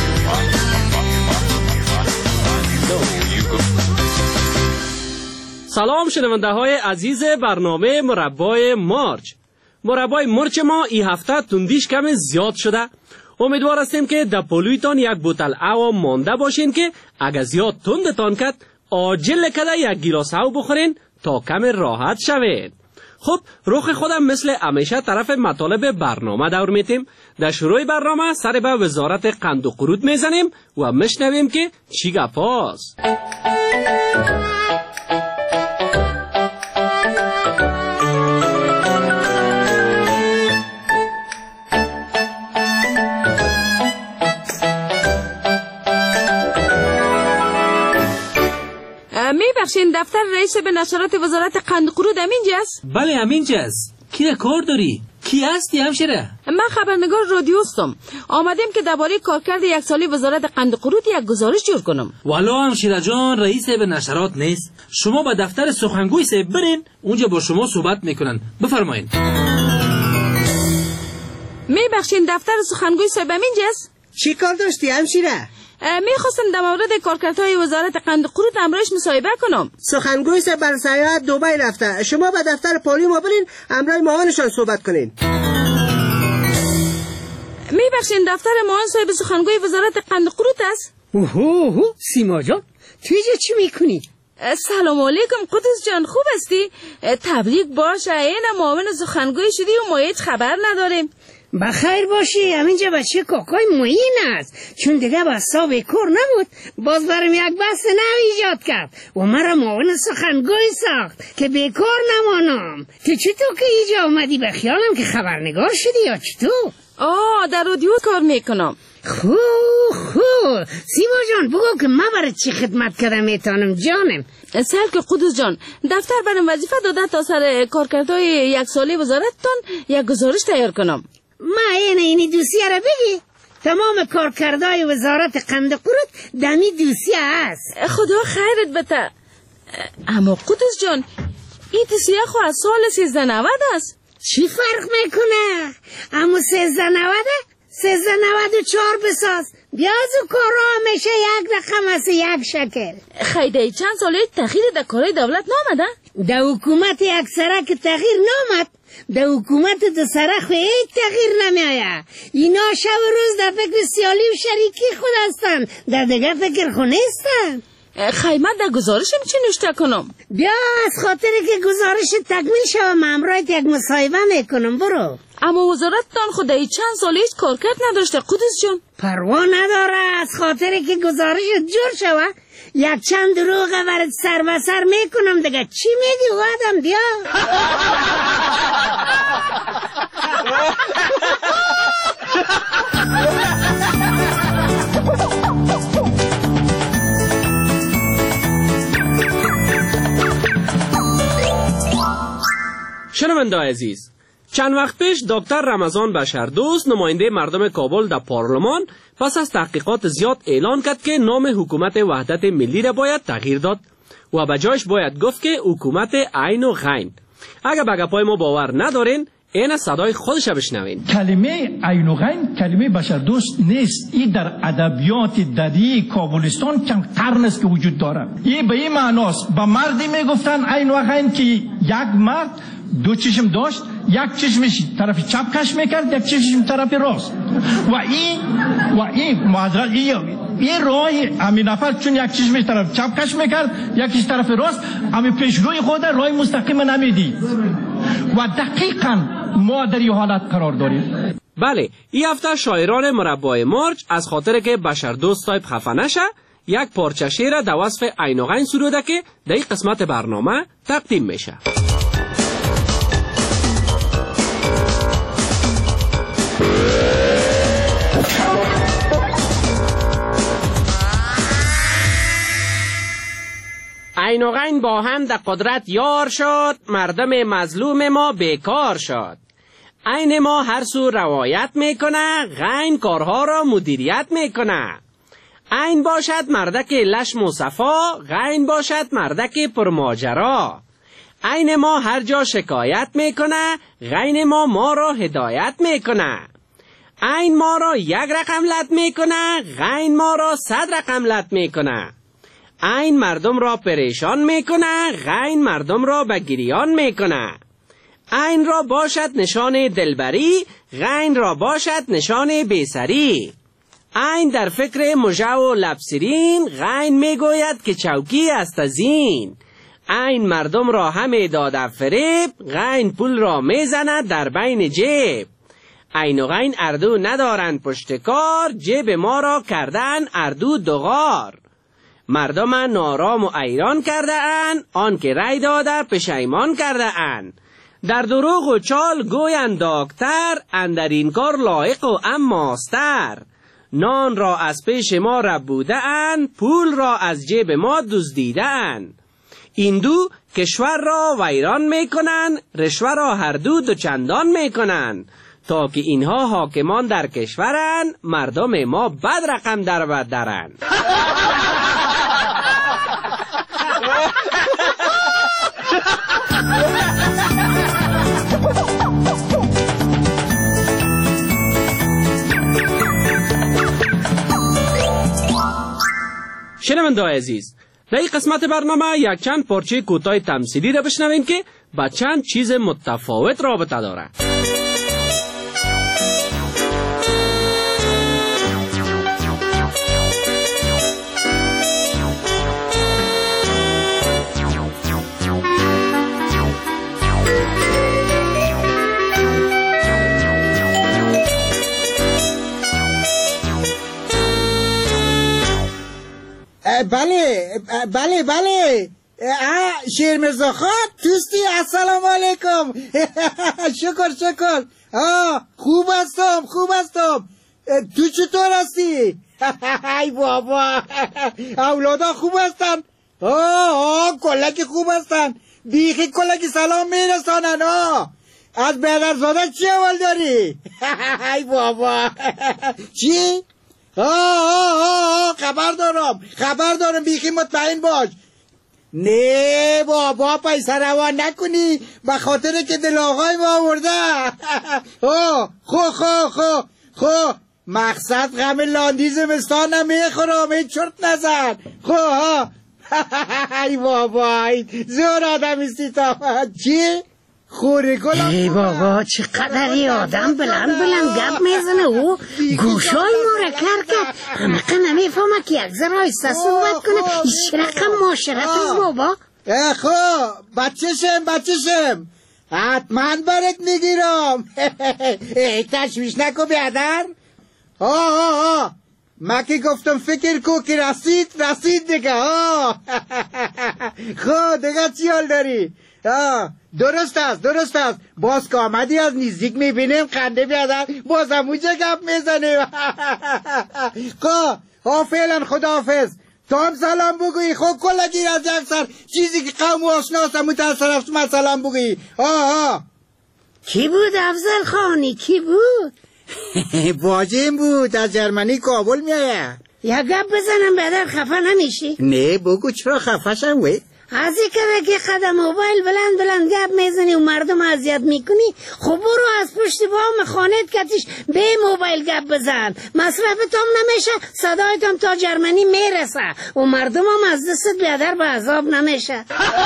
سلام شنونده های عزیز برنامه مربای مرچ. مربای مرچ ما این هفته تندیش کم زیاد شده. امیدوار هستیم که در پلویتان یک بوتل آب مانده باشین که اگر زیاد تندتان کرد عاجل کده یک گیلاس آب بخورین تا کم راحت شوید. خب رخ خودم مثل همیشه طرف مطالب برنامه دور میتیم. در شروع برنامه سر به وزارت قند و قرود میزنیم و مشنویم که چی گپاست. میبخشین دفتر رئیس به نشرات وزارت قند قرود همینجاست؟ بله همینجاست. کی کار داری؟ کی هستی همشیره؟ من خبرنگار رادیو هستم. آمدیم که درباره کارکرد یک سالی وزارت قند قرود یک گزارش جور کنم. والا همشیره جان رئیس به نشرات نیست. شما به دفتر سخنگوی صاحب برین، اونجا با شما صحبت میکنن. بفرمایید. میبخشین دفتر سخنگوی صاحب همینجاست؟ چی کار داشتی همشیره؟ میخواستم در مورد کارکردهای وزارت قند قرود امرایش مصاحبه کنم. سخنگوی صاحب برای سیاحت دبی رفته. شما به دفتر پلی ما برین امرای معاونشان صحبت کنین. میبخشین دفتر معاون صاحب سخنگوی وزارت قند قرود است؟ اوه سیما جان تو اینجا چی میکنی؟ سلام علیکم قدس جان، خوب هستی؟ تبریک باشه، این معاون سخنگوی شدی و ما هیچ خبر نداریم. بخیر باشی. همینجا بچه کاکای معین است، چون دیگه بسا به کار نبود باز برم یک بحث نو ایجاد کرد و مرا معاون سخنگوی ساخت که بیکار نمانم. تو چطور که اینجا آمدی؟ به خیالم که خبرنگار شدی یا چطور؟ در رادیو کار میکنم. خوب سیما جان بگو که من برای چی خدمت کردم میتونم جانم. سهل که قدس جان دفتر برام وظیفه داده تا سر کارکردهای یک سالی وزارتتان یک گزارش تیار کنم. ما اینی دوسیه را بگی. تمام کارکردهای وزارت قند قرود دمی دوسیه هست. خدا خیرت بده. اما قدس جان این دوسیه خو از سال 1390 است. چی فرق میکنه؟ اما 1390 1394 بساز. بیازو کارا همیشه یک رقم است، یک شکل. خیلی چند ساله تغییر در کارهای دولت نامده؟ در حکومت یک سره که تغییر نامد، در حکومت دو سره خو هیچ تغییر نمیآید. اینا شب و روز در فکر سیالی و شریکی خود هستن، در دیگه فکر خو نیستن. خیمت در گزارشم چی نوشته کنم؟ بیا از خاطری که گزارش تکمیل شد مامورایت یک مصاحبه میکنم. برو. اما وزارتتان خود چند ساله هیچ کارکرد نداشته قدس جان. پروا نداره، از خاطری که گزارش جور شود یک چند دروغه برات سر به سر میکنم دیگه. چی میگی آدم؟ بیا. شنونده عزیز، چند وقت پیش دکتر رمضان بشردوست نماینده مردم کابل در پارلمان پس از تحقیقات زیاد اعلان کرد که نام حکومت وحدت ملی را باید تغییر داد و به جایش باید گفت که حکومت عین و غین. اگر به گپای ما باور ندارین این صدای خودش بشنوین. کلمه عین و غین کلمه بشردوست نیست. این در ادبیات دری کابلستان چند قرن است که وجود دارد. این به این معناست به مردی میگفتن عین و غین که یک مرد دو چشم داشت، یک چشمش طرف چپ کش میکرد، یک چشمش طرف راست. و این معذرت این راه همین نفر چون یک چشمش طرف چپ کش میکرد یکیش طرف راست، همین پیشروی خود راه مستقیم نمیدید و دقیقاً ما در این حالت قرار داریم. بله، این هفته شاعران مربع مارج از خاطر که بشردوست صاحب خفه نشه یک پارچه شعر در وصف عین و غین سروده که در این قسمت برنامه تقدیم میشه. عین و غین با هم در قدرت یار شد، مردم مظلوم ما بیکار شد. عین ما هر سو روایت میکنه، غین کارها را مدیریت میکنه. عین باشد مردک لشم و صفا، غین باشد مردک پرماجرا. عین ما هر جا شکایت میکنه، غین ما را هدایت میکنه. عین ما را یک رقم لط میکنه، غین ما را 100 رقم لط میکنه. عین مردم را پریشان میکنه، غین مردم را به گریان میکنه. عین را باشد نشان دلبری، غین را باشد نشان بیسری. عین در فکر مژه و لبسرین، غین میگوید که چوکی است از این. عین مردم را همه داده فریب، غین پول را میزند در بین جیب. عین و غین اردو ندارند پشتکار، جیب ما را کردن اردو دوغار. مردم نارام و ایران کرده اند، آن که رای داده پشیمان کرده اند. در دروغ و چال گویند دکتر، اندر این کار لایق و اماستر. نان را از پیش ما ربوده اند، پول را از جیب ما دزدیده اند. این دو کشور را ویران میکنن، رشوه را هر دو چندان میکنن. تا که اینها حاکمان در کشورن، مردم ما بد رقم در بد درن. شنونده‌های عزیز، در این قسمت برنامه یک چند پارچه کوتاه تمثیلی را بشنویم که با چند چیز متفاوت رابطه داره. بله شیرمرزا خان توستی. السلام علیکم. شکر. خوب هستم. تو چطور هستی؟ ای بابا اولادا خوب هستن؟ کلک خوب هستن. بیخی کلک سلام میرسانن. از برادرزاده چی اول داری؟ ای بابا چی؟ خبر دارم بیخی مطمئن باش. نه بابا پیسه روان نکنی به خاطر که دل آقای ما آورده. خو مقصد غم لاندیز مستان نمیخورم. این چرت نزن. ای بابا زور آدم استی تا چی؟ خوری گلم. ای بابا چقدر آدم بلند گپ میزنه و گوشای ما را کرد. همه نمیفهمه که یک ذره آیسته صحبت کنه. ایچ رقم معاشرت است بابا. بچه‌شم حتما برات میگیرم. تشویش نکن بیادر. من که گفتم فکر کو که رسید دیگه. دیگه چی حال داری؟ درست است. باز که آمدی از نزدیک میبینیم خنده بیادر باز همونجا گپ میزنیم. فعلا خداحافظ. تو هم سلام بگویی. کلگیر از یک سر چیزی که قوم و آشناست همون طرف من سلام بگویی. کی بود افضل خانی؟ کی بود؟ واجیم بود از جرمنی کابل میایه. یا گپ بزنم بیادر خفه نمیشی؟ نه بگو چرا خفه شم وی؟ از این که قدم موبایل بلند گپ میزنی و مردم اذیت میکنی. خب برو از پشت بام خانت کتیش به موبایل گپ بزن. مصرفتم نمیشه، صدایتم تا جرمنی میرسه و مردم هم از دستت بیادر به عذاب نمیشه.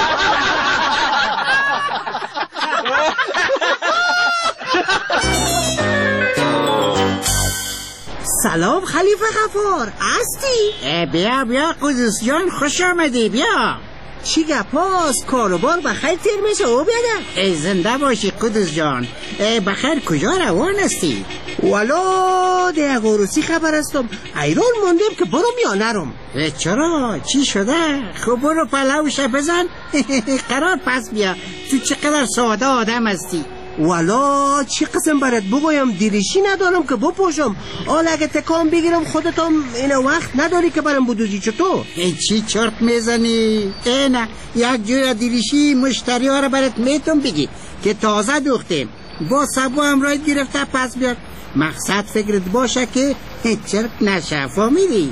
سلام خلیفه غفار هستی؟ بیا قدوس جان خوش آمدی. بیا چی گپاست؟ کاروبار بخیر تیر میشه او بیادر؟ زنده باشی قدوس جان. بخیر کجا روان هستی؟ والا ده غروسی خبر هستم. ایران موندیم که برم یا نرم. چرا؟ چی شده؟ خب برو پلوش بزن. قرار پس بیا. تو چقدر ساده آدم هستی. والا چی قسم برات بگویم دیریشی ندارم که بپوشم. حالا اگه تکام بگیرم خودتم این وقت نداری که برم بدوزی. چطور؟ چی چرت میزنی؟ نه یک جور دیریشی مشتری ها رو برات میتون بگی که تازه دوختیم با سبو همراهت گرفته پس بیاد. مقصد فکرت باشه که چرت نشه. فهمیدی؟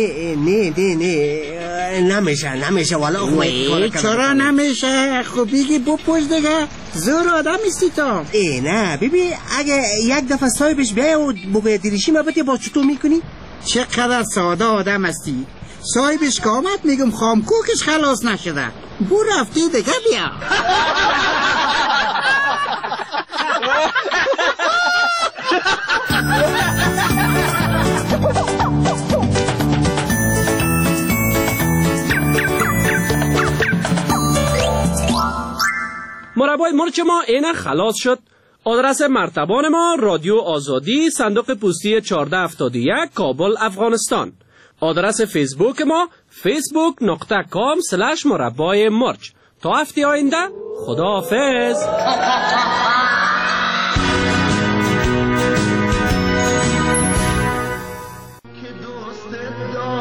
نه نمیشه والا. چرا نمیشه؟ خب بگی بپوش دیگه. زور آدم استی تو. نه ببین اگه یک دفعه صاحبش بیای و بگه دیریشی مبتی با چطور میکنی؟ چقدر ساده آدم هستی. صاحبش که آمد میگم خامکوکش خلاص نشده. بو رفتی دیگه بیا. مربای مرچ ما اینه خلاص شد. آدرس مرتبان ما رادیو آزادی، صندوق پستی 1471 کابل افغانستان. آدرس فیسبوک ما facebook.com/مربای مرچ. تا هفته آینده خداحافظ. که دوست دارم